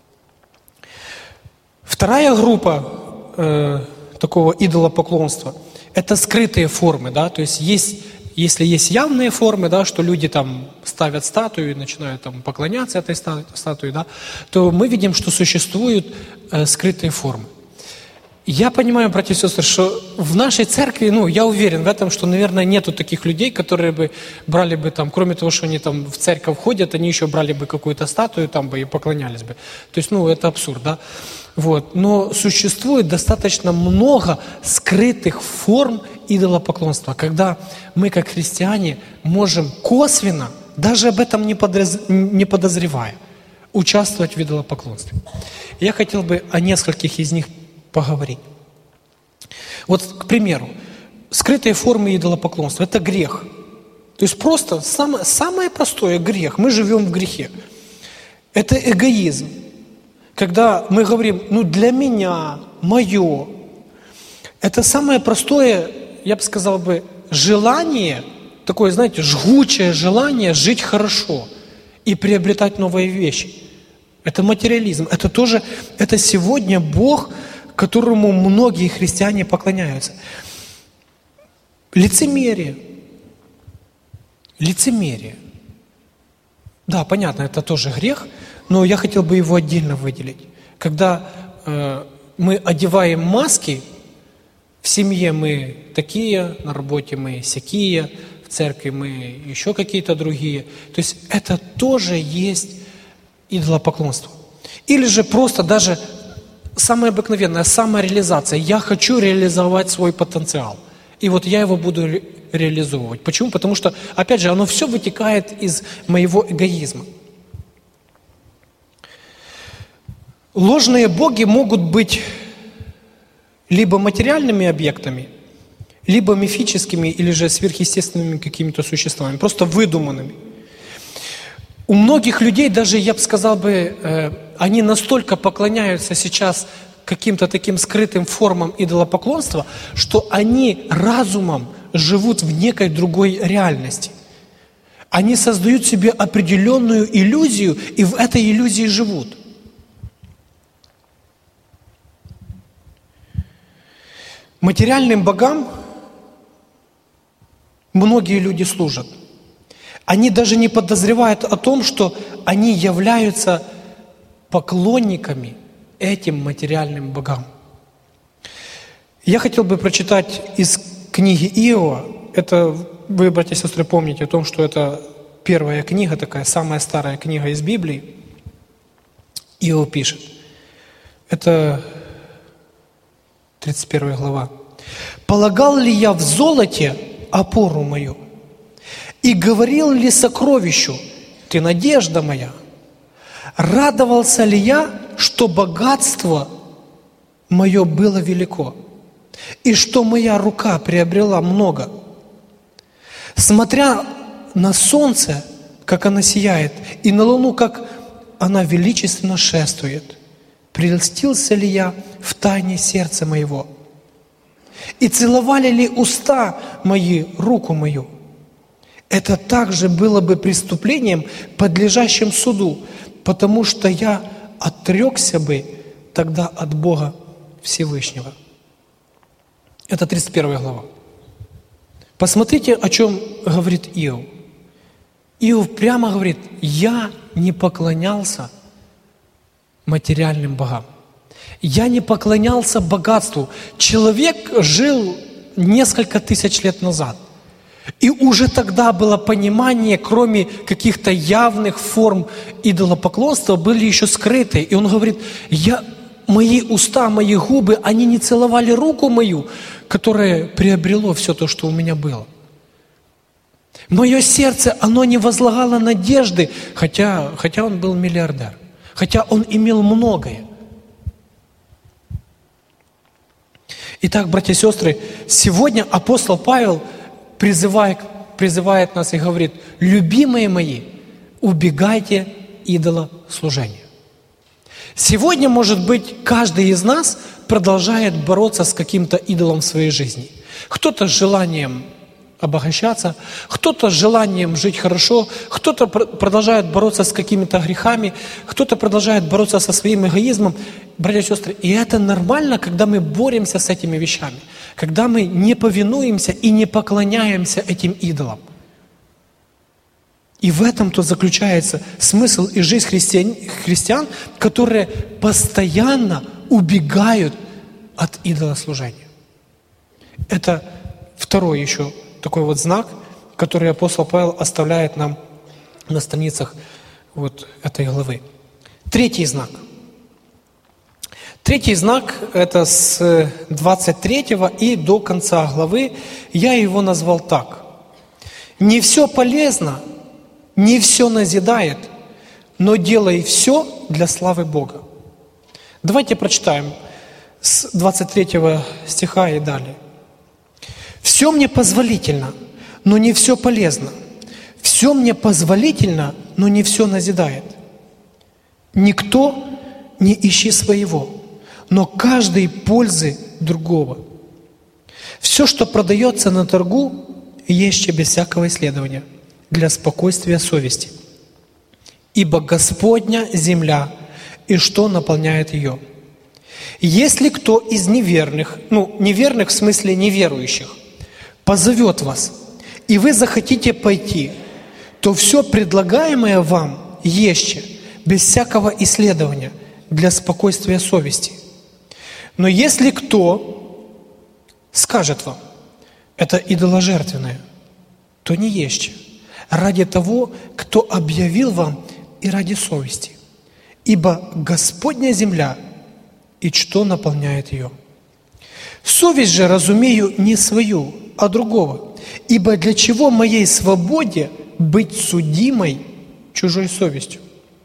Вторая группа такого идолопоклонства – это скрытые формы, да, то есть если есть явные формы, да, что люди там ставят статую и начинают там поклоняться этой статуе, да, то мы видим, что существуют скрытые формы. Я понимаю, братья и сестры, что в нашей церкви, я уверен в этом, что, наверное, нету таких людей, которые бы брали бы там, кроме того, что они там в церковь ходят, они еще брали бы какую-то статую там бы и поклонялись бы. То есть, это абсурд, да? Вот. Но существует достаточно много скрытых форм идолопоклонства, когда мы, как христиане, можем косвенно, даже об этом не подозревая, участвовать в идолопоклонстве. Я хотел бы о нескольких из них поговорить. Вот, к примеру, скрытые формы идолопоклонства – это грех. То есть просто самое простое – грех. Мы живем в грехе. Это эгоизм. Когда мы говорим, для меня, мое. Это самое простое, я бы сказал желание, такое, знаете, жгучее желание жить хорошо и приобретать новые вещи. Это материализм. Это сегодня Бог, которому многие христиане поклоняются. Лицемерие. Да, понятно, это тоже грех, но я хотел бы его отдельно выделить. Когда мы одеваем маски, в семье мы такие, на работе мы сякие, в церкви мы еще какие-то другие. То есть это тоже есть идолопоклонство. Или же просто даже самое обыкновенное, самореализация. Я хочу реализовать свой потенциал. И вот я его буду реализовывать. Почему? Потому что, опять же, оно все вытекает из моего эгоизма. Ложные боги могут быть либо материальными объектами, либо мифическими или же сверхъестественными какими-то существами, просто выдуманными. У многих людей даже, я бы сказал они настолько поклоняются сейчас каким-то таким скрытым формам идолопоклонства, что они разумом живут в некой другой реальности. Они создают себе определенную иллюзию и в этой иллюзии живут. Материальным богам многие люди служат. Они даже не подозревают о том, что они являются поклонниками этим материальным богам. Я хотел бы прочитать из книги Иова. Это вы, братья и сестры, помните о том, что это первая книга, такая самая старая книга из Библии. Иов пишет. Это 31 глава. «Полагал ли я в золоте опору мою? И говорил ли сокровищу, ты надежда моя? Радовался ли я, что богатство мое было велико, и что моя рука приобрела много? Смотря на солнце, как оно сияет, и на луну, как она величественно шествует, прельстился ли я в тайне сердца моего? И целовали ли уста мои руку мою? Это также было бы преступлением, подлежащим суду, потому что я отрекся бы тогда от Бога Всевышнего». Это 31 глава. Посмотрите, о чем говорит Иов. Иов прямо говорит: «Я не поклонялся материальным богам. Я не поклонялся богатству». Человек жил несколько тысяч лет назад. И уже тогда было понимание, кроме каких-то явных форм идолопоклонства, были еще скрытые. И он говорит: мои уста, мои губы, они не целовали руку мою, которая приобрело все то, что у меня было. Мое сердце, оно не возлагало надежды, хотя он был миллиардер, хотя он имел многое. Итак, братья и сестры, сегодня апостол Павел призывает нас и говорит: любимые мои, убегайте идолослужения. Сегодня, может быть, каждый из нас продолжает бороться с каким-то идолом в своей жизни. Кто-то с желанием обогащаться, кто-то с желанием жить хорошо, кто-то продолжает бороться с какими-то грехами, кто-то продолжает бороться со своим эгоизмом. Братья и сестры, и это нормально, когда мы боремся с этими вещами, когда мы не повинуемся и не поклоняемся этим идолам. И в этом-то заключается смысл и жизнь христиан, которые постоянно убегают от идолослужения. Это второй еще такой вот знак, который апостол Павел оставляет нам на страницах вот этой главы. Третий знак. Третий знак – это с 23 и до конца главы. Я его назвал так. «Не все полезно, не все назидает, но делай все для славы Бога». Давайте прочитаем с 23 стиха и далее. «Все мне позволительно, но не все полезно. Все мне позволительно, но не все назидает. Никто не ищи своего, но каждый пользы другого. Все, что продается на торгу, ешьте без всякого исследования, для спокойствия совести. Ибо Господня земля, и что наполняет ее. Если кто из неверных, неверных в смысле неверующих, позовет вас, и вы захотите пойти, то все предлагаемое вам ешьте без всякого исследования, для спокойствия совести. Но если кто скажет вам, это идоложертвенное, то не ешьте, ради того, кто объявил вам, и ради совести. Ибо Господня земля, и что наполняет ее. Совесть же разумею не свою, а другого. Ибо для чего моей свободе быть судимой чужой совестью?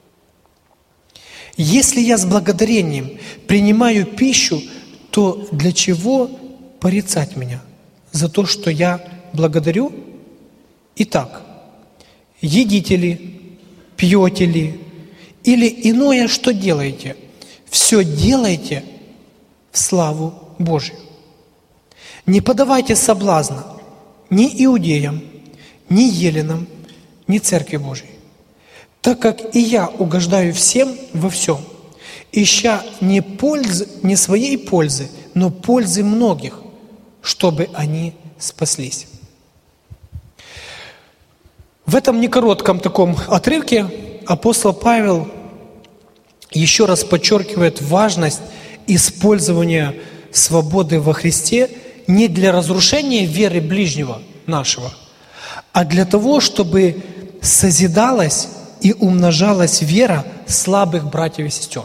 Если я с благодарением принимаю пищу, то для чего порицать меня за то, что я благодарю? Итак, едите ли, пьете ли, или иное, что делаете, все делайте в славу Божию. Не подавайте соблазна ни иудеям, ни еленам, ни Церкви Божией, так как и я угождаю всем во всем, ища не своей пользы, но пользы многих, чтобы они спаслись». В этом некоротком таком отрывке апостол Павел еще раз подчеркивает важность использования свободы во Христе не для разрушения веры ближнего нашего, а для того, чтобы созидалась и умножалась вера слабых братьев и сестер.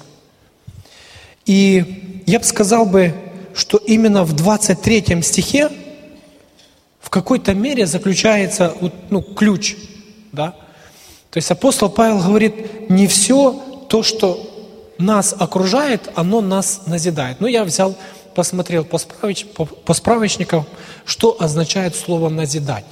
И я бы сказал что именно в 23 стихе в какой-то мере заключается ключ. Да? То есть апостол Павел говорит, не все то, что нас окружает, оно нас назидает. Я посмотрел по справочникам, что означает слово «назидать».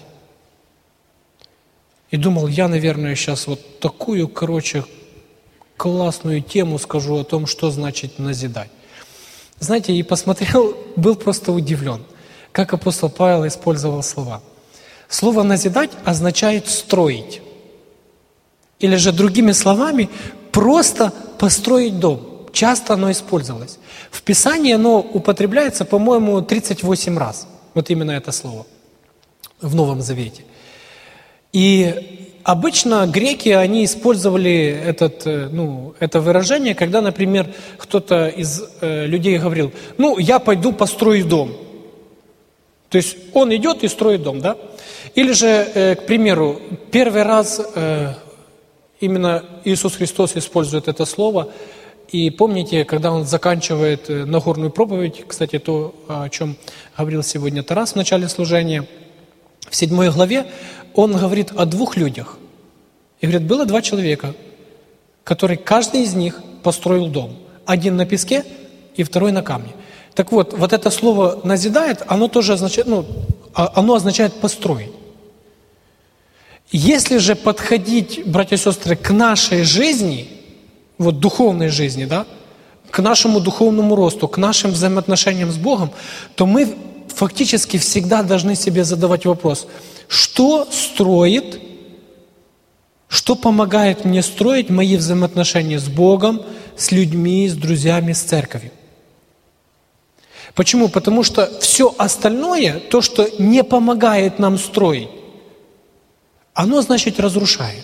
И думал, я, наверное, сейчас такую, классную тему скажу о том, что значит «назидать». Знаете, и посмотрел, был просто удивлен, как апостол Павел использовал слова. Слово «назидать» означает «строить». Или же другими словами, просто построить дом. Часто оно использовалось. В Писании оно употребляется, по-моему, 38 раз. Вот именно это слово в Новом Завете. И обычно греки, они использовали это выражение, когда, например, кто-то из людей говорил, я пойду построю дом. То есть он идет и строит дом, да? Или же, к примеру, первый раз именно Иисус Христос использует это слово. И помните, когда Он заканчивает Нагорную проповедь, кстати, то, о чем говорил сегодня Тарас в начале служения, в 7 главе Он говорит о 2 людях. И говорит, было 2 человека, которые каждый из них построил дом. Один на песке и второй на камне. Так вот это слово «назидает», оно тоже означает, оно означает «построить». Если же подходить, братья и сестры, к нашей жизни, духовной жизни, да, к нашему духовному росту, к нашим взаимоотношениям с Богом, то мы фактически всегда должны себе задавать вопрос, что строит, что помогает мне строить мои взаимоотношения с Богом, с людьми, с друзьями, с церковью. Почему? Потому что все остальное, то, что не помогает нам строить, оно, значит, разрушает.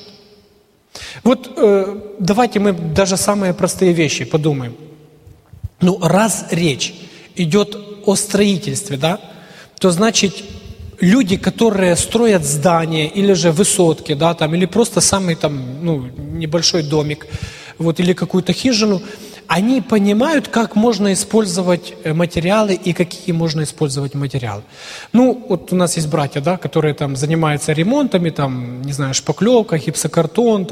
Давайте мы даже самые простые вещи подумаем. Раз речь идет о строительстве, да, то значит люди, которые строят здания или же высотки, да, или просто самый небольшой домик, или какую-то хижину, они понимают, как можно использовать материалы и какие можно использовать материалы. У нас есть братья, да, которые занимаются ремонтами, шпаклевка, гипсокартон,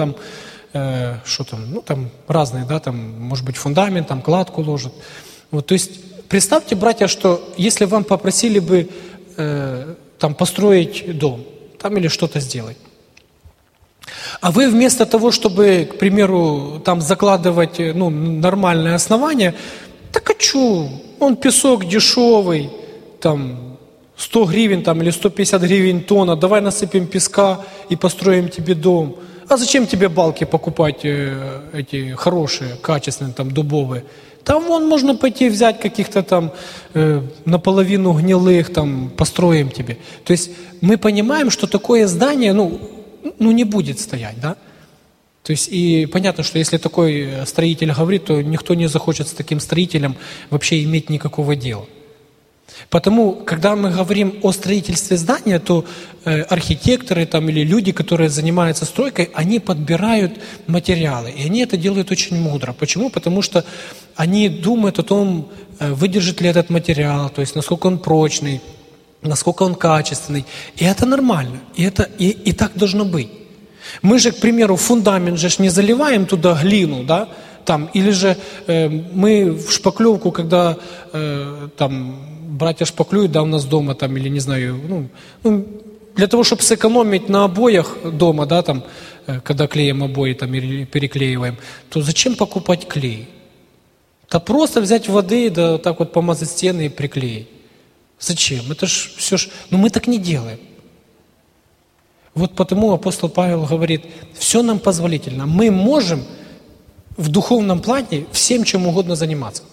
разные, да, может быть, фундамент, кладку ложат. То есть представьте, братья, что если вам попросили бы построить дом, или что-то сделать, а вы вместо того, чтобы, к примеру, закладывать нормальное основание, так а что? Он песок дешевый, 100 гривен или 150 гривен тонна, давай насыпем песка и построим тебе дом. А зачем тебе балки покупать эти хорошие, качественные, дубовые? Вон можно пойти взять каких-то наполовину гнилых, построим тебе. То есть мы понимаем, что такое здание, не будет стоять, да? То есть и понятно, что если такой строитель говорит, то никто не захочет с таким строителем вообще иметь никакого дела. Потому, когда мы говорим о строительстве здания, то архитекторы или люди, которые занимаются стройкой, они подбирают материалы. И они это делают очень мудро. Почему? Потому что они думают о том, выдержит ли этот материал, то есть насколько он прочный, насколько он качественный. И это нормально. И так должно быть. Мы же, к примеру, фундамент же не заливаем туда глину, да? Или же мы в шпаклевку, когда братья шпаклюют, да, у нас дома, или не знаю, для того, чтобы сэкономить на обоях дома, да, когда клеим обои или переклеиваем, то зачем покупать клей? Да просто взять воды, да так помазать стены и приклеить. Зачем? Это ж все ж... мы так не делаем. Потому апостол Павел говорит, все нам позволительно. Мы можем в духовном плане всем чем угодно заниматься.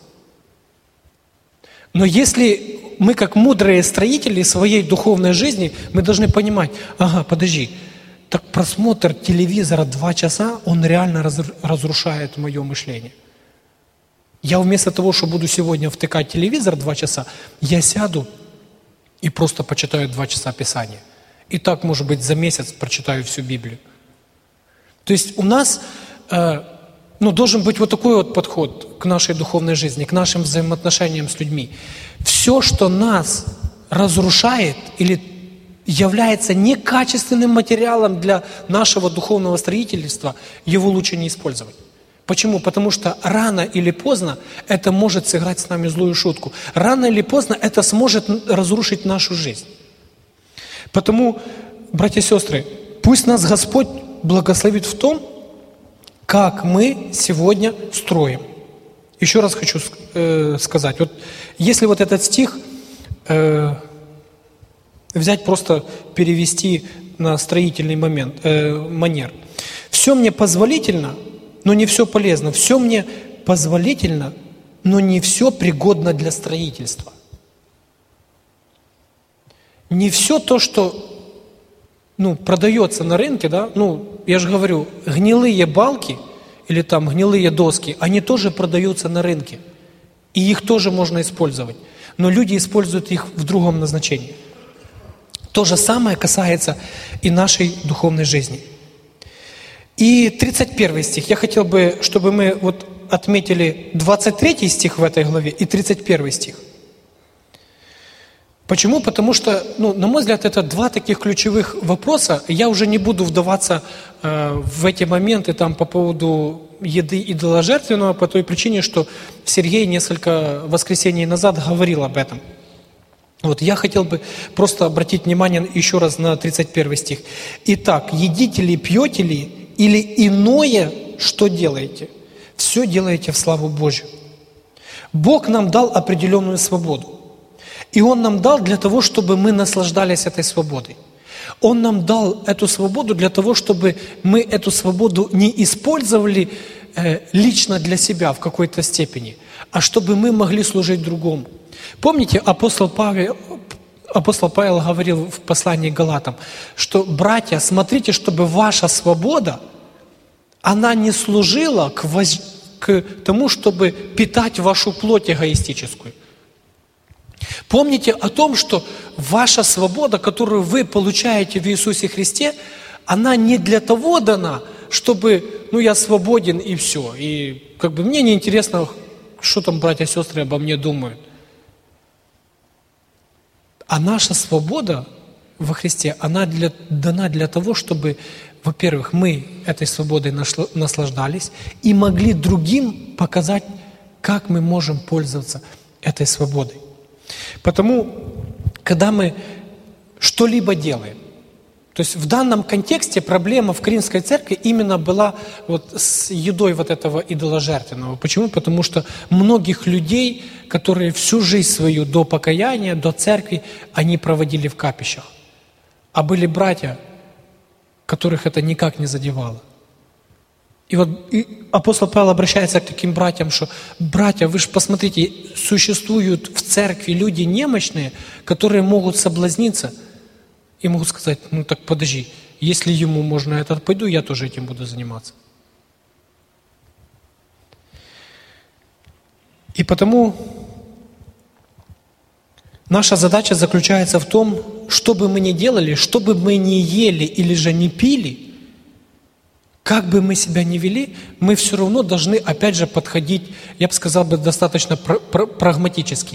Но если мы, как мудрые строители своей духовной жизни, мы должны понимать, подожди, Так просмотр телевизора 2 часа, он реально разрушает мое мышление. Я вместо того, что буду сегодня втыкать телевизор 2 часа, я сяду и просто почитаю 2 часа Писания. И так, может быть, за месяц прочитаю всю Библию. То есть у нас должен быть вот такой вот подход к нашей духовной жизни, к нашим взаимоотношениям с людьми. Все, что нас разрушает или является некачественным материалом для нашего духовного строительства, его лучше не использовать. Почему? Потому что рано или поздно это может сыграть с нами злую шутку. Рано или поздно это сможет разрушить нашу жизнь. Потому, братья и сестры, пусть нас Господь благословит в том, как мы сегодня строим. Еще раз хочу сказать, вот если вот этот стих взять просто перевести на строительный манер. Все мне позволительно, но не все полезно. Все мне позволительно, но не все пригодно для строительства. Не все то, что продается на рынке, да, я же говорю, гнилые балки или там гнилые доски, они тоже продаются на рынке. И их тоже можно использовать. Но люди используют их в другом назначении. То же самое касается и нашей духовной жизни. И 31 стих. Я хотел бы, чтобы мы вот отметили 23 стих в этой главе и 31 стих. Почему? Потому что, на мой взгляд, это 2 таких ключевых вопроса. Я уже не буду вдаваться в эти моменты там, по поводу еды идоложертвенного, по той причине, что Сергей несколько воскресений назад говорил об этом. Вот я хотел бы просто обратить внимание еще раз на 31 стих. «Итак, едите ли, пьете ли, или иное, что делаете? Все делаете в славу Божью». Бог нам дал определенную свободу. И Он нам дал для того, чтобы мы наслаждались этой свободой. Он нам дал эту свободу для того, чтобы мы эту свободу не использовали лично для себя в какой-то степени, а чтобы мы могли служить другому. Помните, апостол Павел говорил в послании к Галатам, что, братья, смотрите, чтобы ваша свобода, она не служила к тому, чтобы питать вашу плоть эгоистическую. Помните о том, что ваша свобода, которую вы получаете в Иисусе Христе, она не для того дана, чтобы, я свободен и все. И мне не интересно, что там братья и сестры обо мне думают. А наша свобода во Христе, она дана для того, чтобы, во-первых, мы этой свободой наслаждались и могли другим показать, как мы можем пользоваться этой свободой. Потому, когда мы что-либо делаем, то есть в данном контексте проблема в Коринфской церкви именно была вот с едой вот этого идоложертвенного. Почему? Потому что многих людей, которые всю жизнь свою до покаяния, до церкви, они проводили в капищах. А были братья, которых это никак не задевало. И апостол Павел обращается к таким братьям, что, братья, вы же посмотрите, существуют в церкви люди немощные, которые могут соблазниться и могут сказать, так подожди, если ему можно это, пойду, я тоже этим буду заниматься. И потому наша задача заключается в том, что бы мы ни делали, что бы мы ни ели или же не пили, как бы мы себя ни вели, мы все равно должны, опять же, подходить, я бы сказал, достаточно прагматически.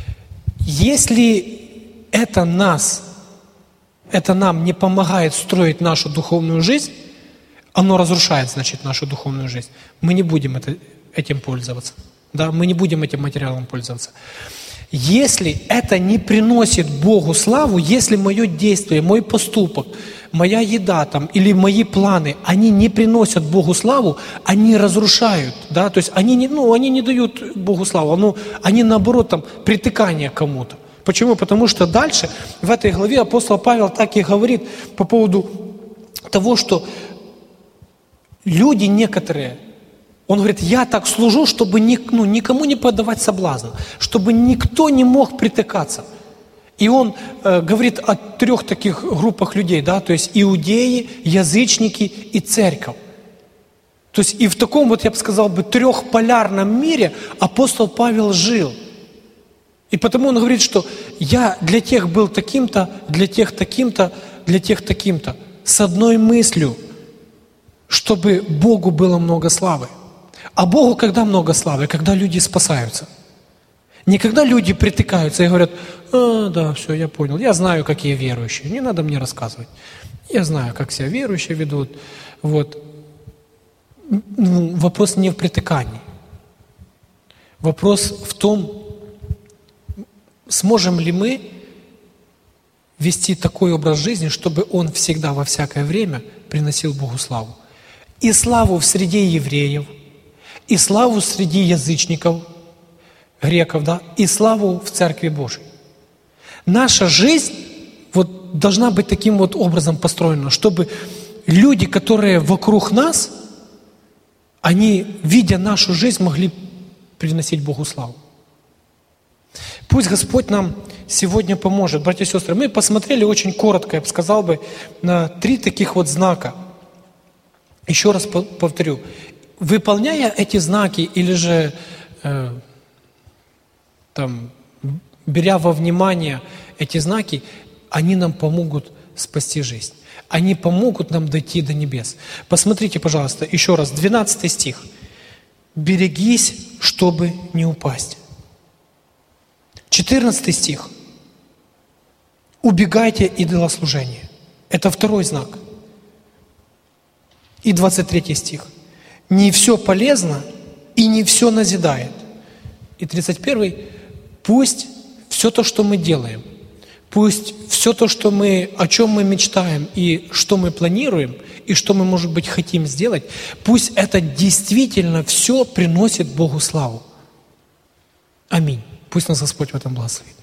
Если это нам не помогает строить нашу духовную жизнь, оно разрушает, значит, нашу духовную жизнь, мы не будем этим пользоваться. Да? Мы не будем этим материалом пользоваться. Если это не приносит Богу славу, если мое действие, мой поступок, моя еда там, или мои планы, они не приносят Богу славу, они разрушают, да, то есть они не дают Богу славу, они наоборот там притыкание кому-то. Почему? Потому что дальше в этой главе апостол Павел так и говорит по поводу того, что люди некоторые, он говорит, я так служу, чтобы никому не поддавать соблазна, чтобы никто не мог притыкаться. И он говорит о 3 таких группах людей, да, то есть иудеи, язычники и церковь. То есть и в таком, вот я бы сказал, трехполярном мире апостол Павел жил. И потому он говорит, что я для тех был таким-то, для тех таким-то, для тех таким-то. С одной мыслью, чтобы Богу было много славы. А Богу когда много славы? Когда люди спасаются. Не когда люди притыкаются и говорят: да, все, я понял, я знаю, какие верующие, не надо мне рассказывать. Я знаю, как себя верующие ведут. Вот. Вопрос не в притыкании. Вопрос в том, сможем ли мы вести такой образ жизни, чтобы он всегда, во всякое время приносил Богу славу. И славу в среде евреев, и славу среди язычников, греков, да, и славу в Церкви Божией. Наша жизнь вот должна быть таким вот образом построена, чтобы люди, которые вокруг нас, они, видя нашу жизнь, могли приносить Богу славу. Пусть Господь нам сегодня поможет. Братья и сестры, мы посмотрели очень коротко, я бы сказал бы, на 3 таких вот знака. Еще раз повторю. Выполняя эти знаки или же беря во внимание эти знаки, они нам помогут спасти жизнь. Они помогут нам дойти до небес. Посмотрите, пожалуйста, еще раз, 12 стих. «Берегись, чтобы не упасть». 14 стих. «Убегайте идолослужения». Это 2 знак. И 23 стих. «Не все полезно и не все назидает». И 31. «Пусть все то, что мы делаем, пусть все то, о чем мы мечтаем и что мы планируем, и что мы, может быть, хотим сделать, пусть это действительно все приносит Богу славу». Аминь. Пусть нас Господь в этом благословит.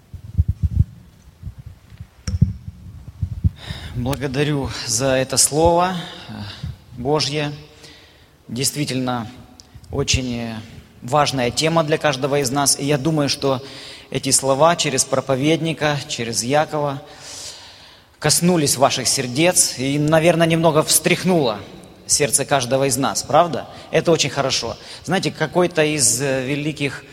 Благодарю за это слово Божье. Действительно, очень важная тема для каждого из нас. И я думаю, что эти слова через проповедника, через Якова коснулись ваших сердец и, наверное, немного встряхнуло сердце каждого из нас, правда? Это очень хорошо. Знаете, какой-то из великих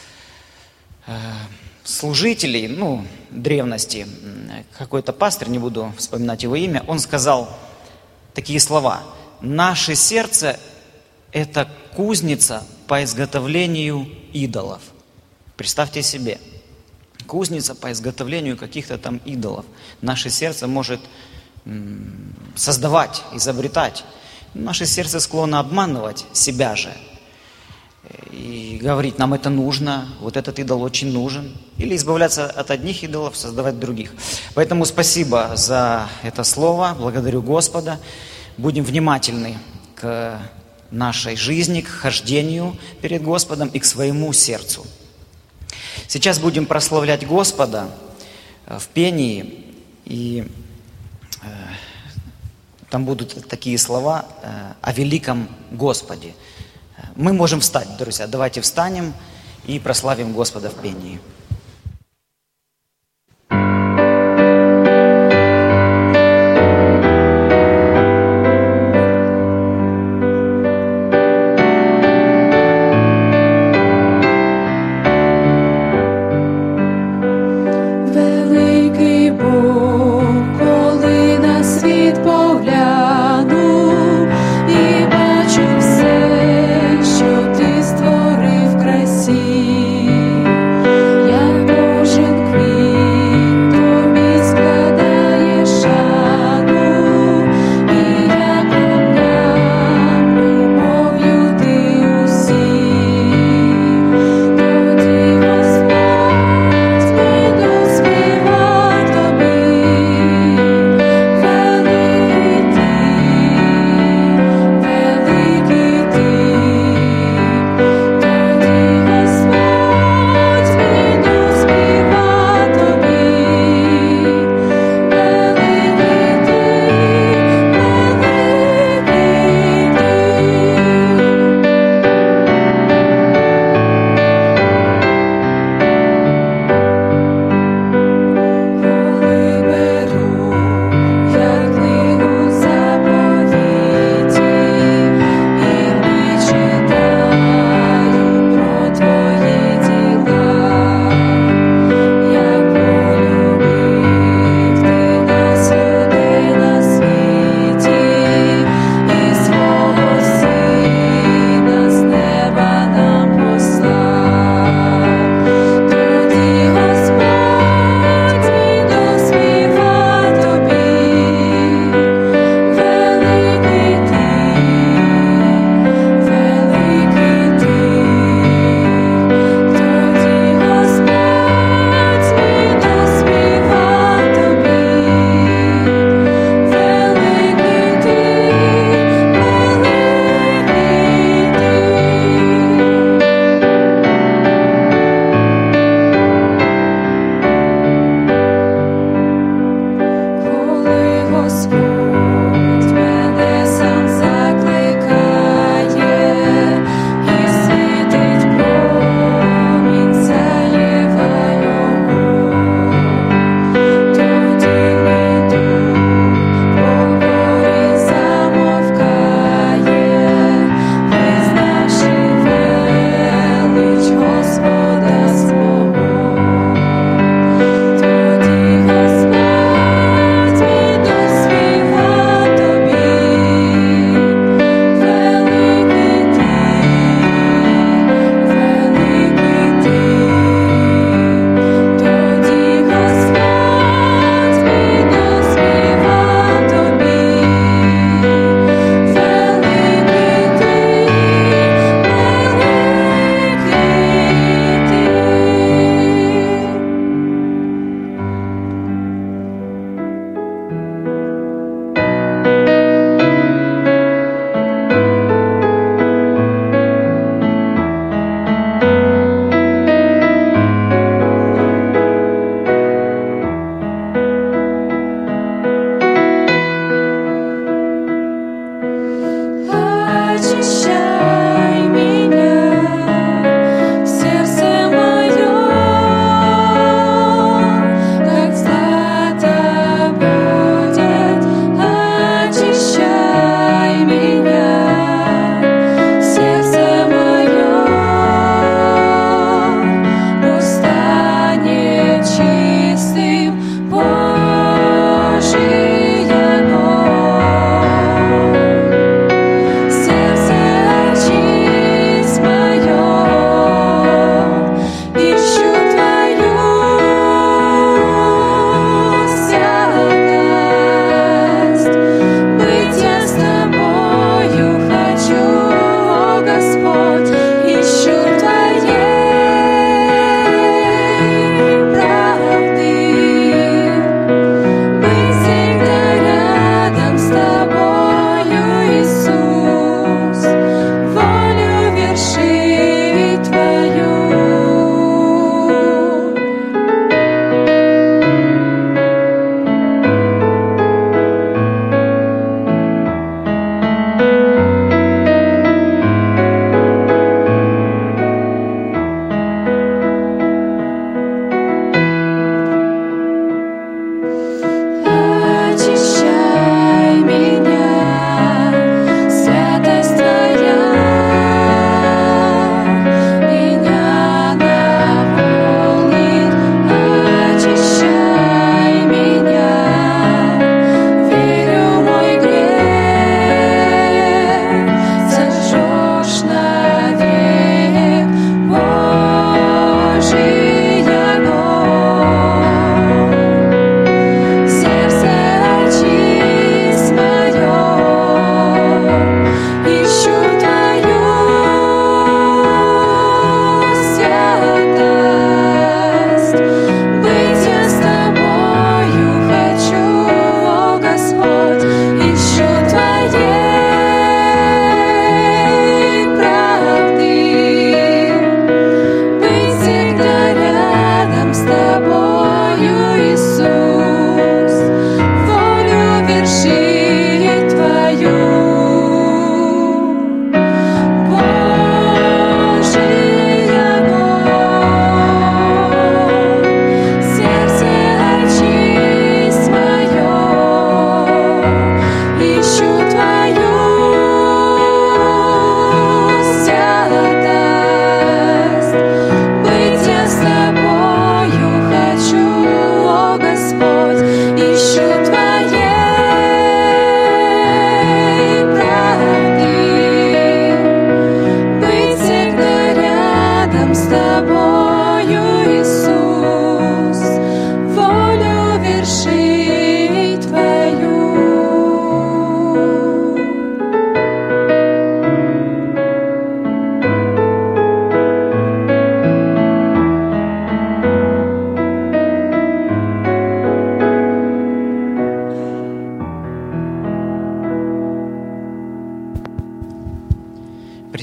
служителей, древности, какой-то пастырь, не буду вспоминать его имя, он сказал такие слова: «Наше сердце – это кузница по изготовлению идолов». Представьте себе, кузница по изготовлению каких-то там идолов. Наше сердце может создавать, изобретать. Наше сердце склонно обманывать себя же и говорить: нам это нужно, вот этот идол очень нужен. Или избавляться от одних идолов, создавать других. Поэтому спасибо за это слово, благодарю Господа. Будем внимательны к нашей жизни, к хождению перед Господом и к своему сердцу. Сейчас будем прославлять Господа в пении, и там будут такие слова о великом Господе. Мы можем встать, друзья, давайте встанем и прославим Господа в пении. Все, що ти створив красі.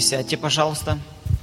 Присядьте, пожалуйста.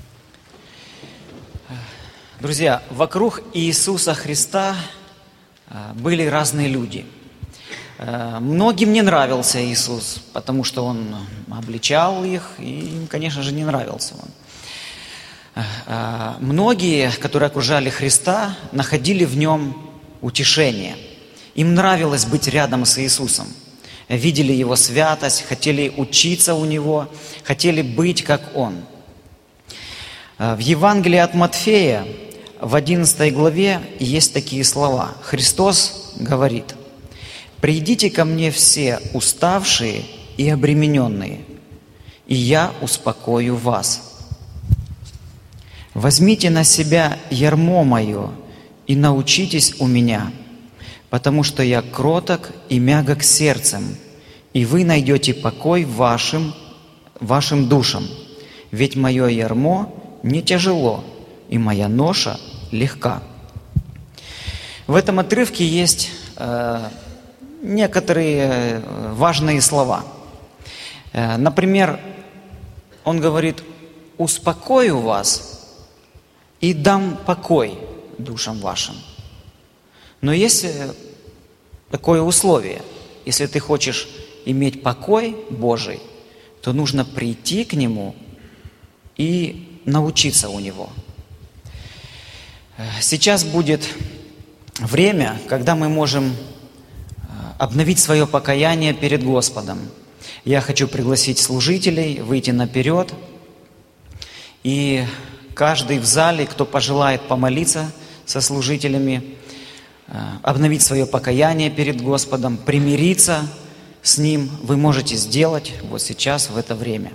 Друзья, вокруг Иисуса Христа были разные люди. Многим не нравился Иисус, потому что Он обличал их, и им, конечно же, не нравился Он. Многие, которые окружали Христа, находили в Нем утешение. Им нравилось быть рядом с Иисусом. Видели Его святость, хотели учиться у Него, хотели быть как Он. В Евангелии от Матфея в 11 главе есть такие слова. Христос говорит: «Придите ко мне все уставшие и обремененные, и я успокою вас. Возьмите на себя ярмо мое и научитесь у меня, потому что я кроток и мягок сердцем, и вы найдете покой вашим душам. Ведь мое ярмо не тяжело, и моя ноша легка». В этом отрывке есть некоторые важные слова. Например, он говорит: «Успокою вас и дам покой душам вашим». Но есть такое условие. Если ты хочешь иметь покой Божий, то нужно прийти к Нему и научиться у Него. Сейчас будет время, когда мы можем обновить свое покаяние перед Господом. Я хочу пригласить служителей выйти наперед. И каждый в зале, кто пожелает помолиться со служителями, обновить свое покаяние перед Господом, примириться с Ним, вы можете сделать вот сейчас, в это время.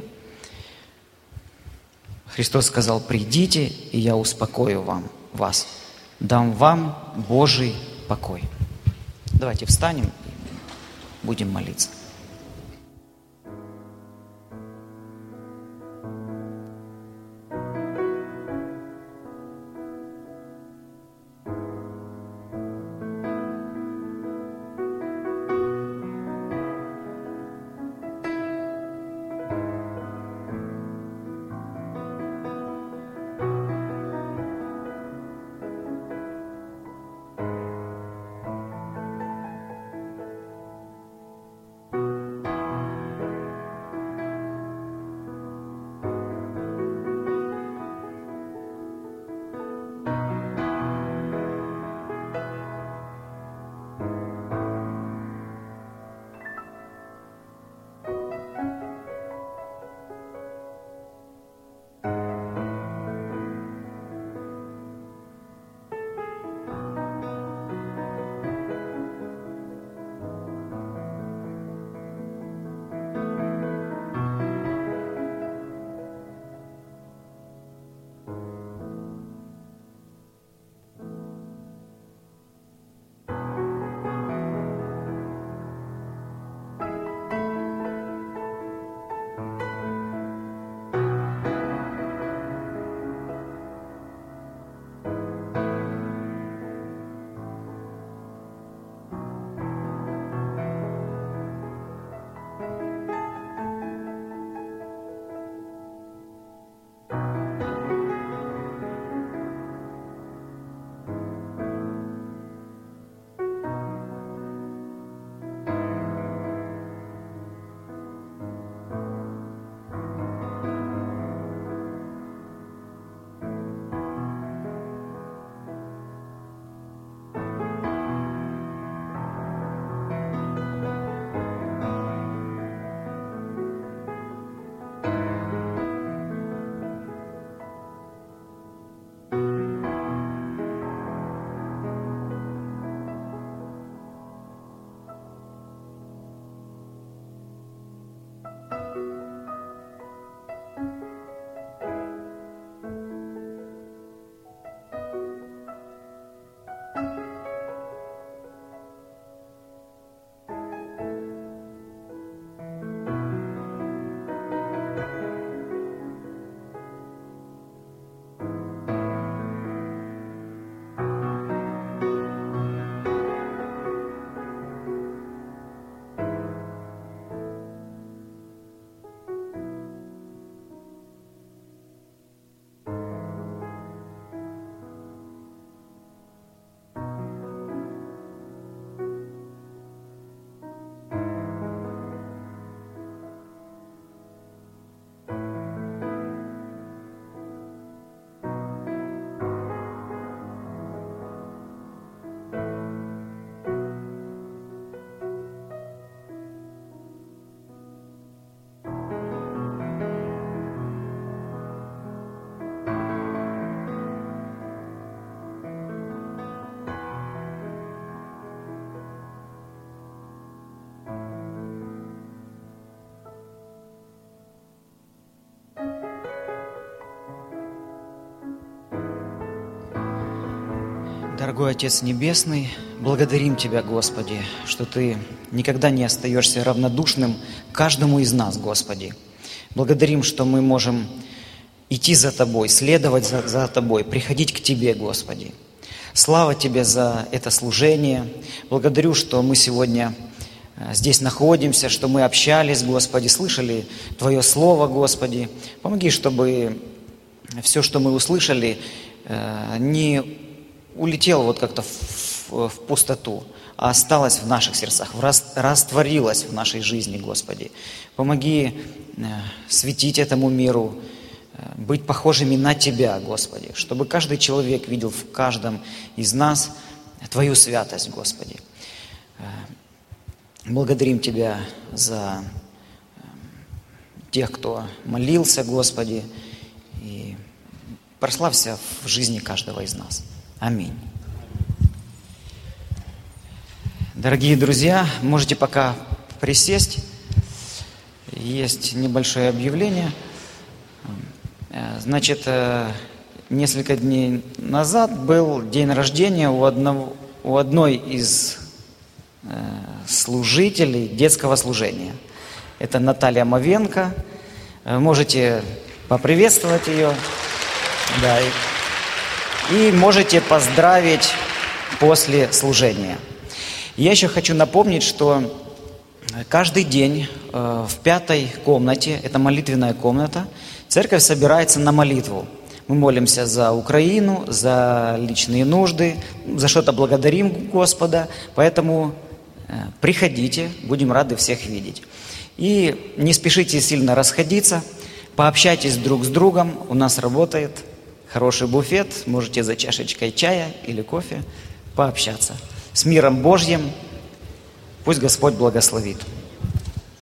Христос сказал: «Придите, и я успокою вас, дам вам Божий покой». Давайте встанем и будем молиться. Дорогой Отец Небесный, благодарим Тебя, Господи, что Ты никогда не остаешься равнодушным к каждому из нас, Господи. Благодарим, что мы можем идти за Тобой, следовать за Тобой, приходить к Тебе, Господи. Слава Тебе за это служение. Благодарю, что мы сегодня здесь находимся, что мы общались, Господи, слышали Твое Слово, Господи. Помоги, чтобы все, что мы услышали, не улетело вот как-то в пустоту, а осталось в наших сердцах, растворилось в нашей жизни, Господи. Помоги светить этому миру, быть похожими на Тебя, Господи, чтобы каждый человек видел в каждом из нас Твою святость, Господи. Благодарим Тебя за тех, кто молился, Господи, и прославься в жизни каждого из нас. Аминь. Дорогие друзья, можете пока присесть. Есть небольшое объявление. Значит, несколько дней назад был день рождения у одной из служителей детского служения. Это Наталья Мовенко. Можете поприветствовать ее. Да, и можете поздравить после служения. Я еще хочу напомнить, что каждый день в 5-й комнате, это молитвенная комната, церковь собирается на молитву. Мы молимся за Украину, за личные нужды, за что-то благодарим Господа, поэтому приходите, будем рады всех видеть. И не спешите сильно расходиться, пообщайтесь друг с другом, у нас работает хороший буфет, можете за чашечкой чая или кофе пообщаться. С миром Божьим, пусть Господь благословит.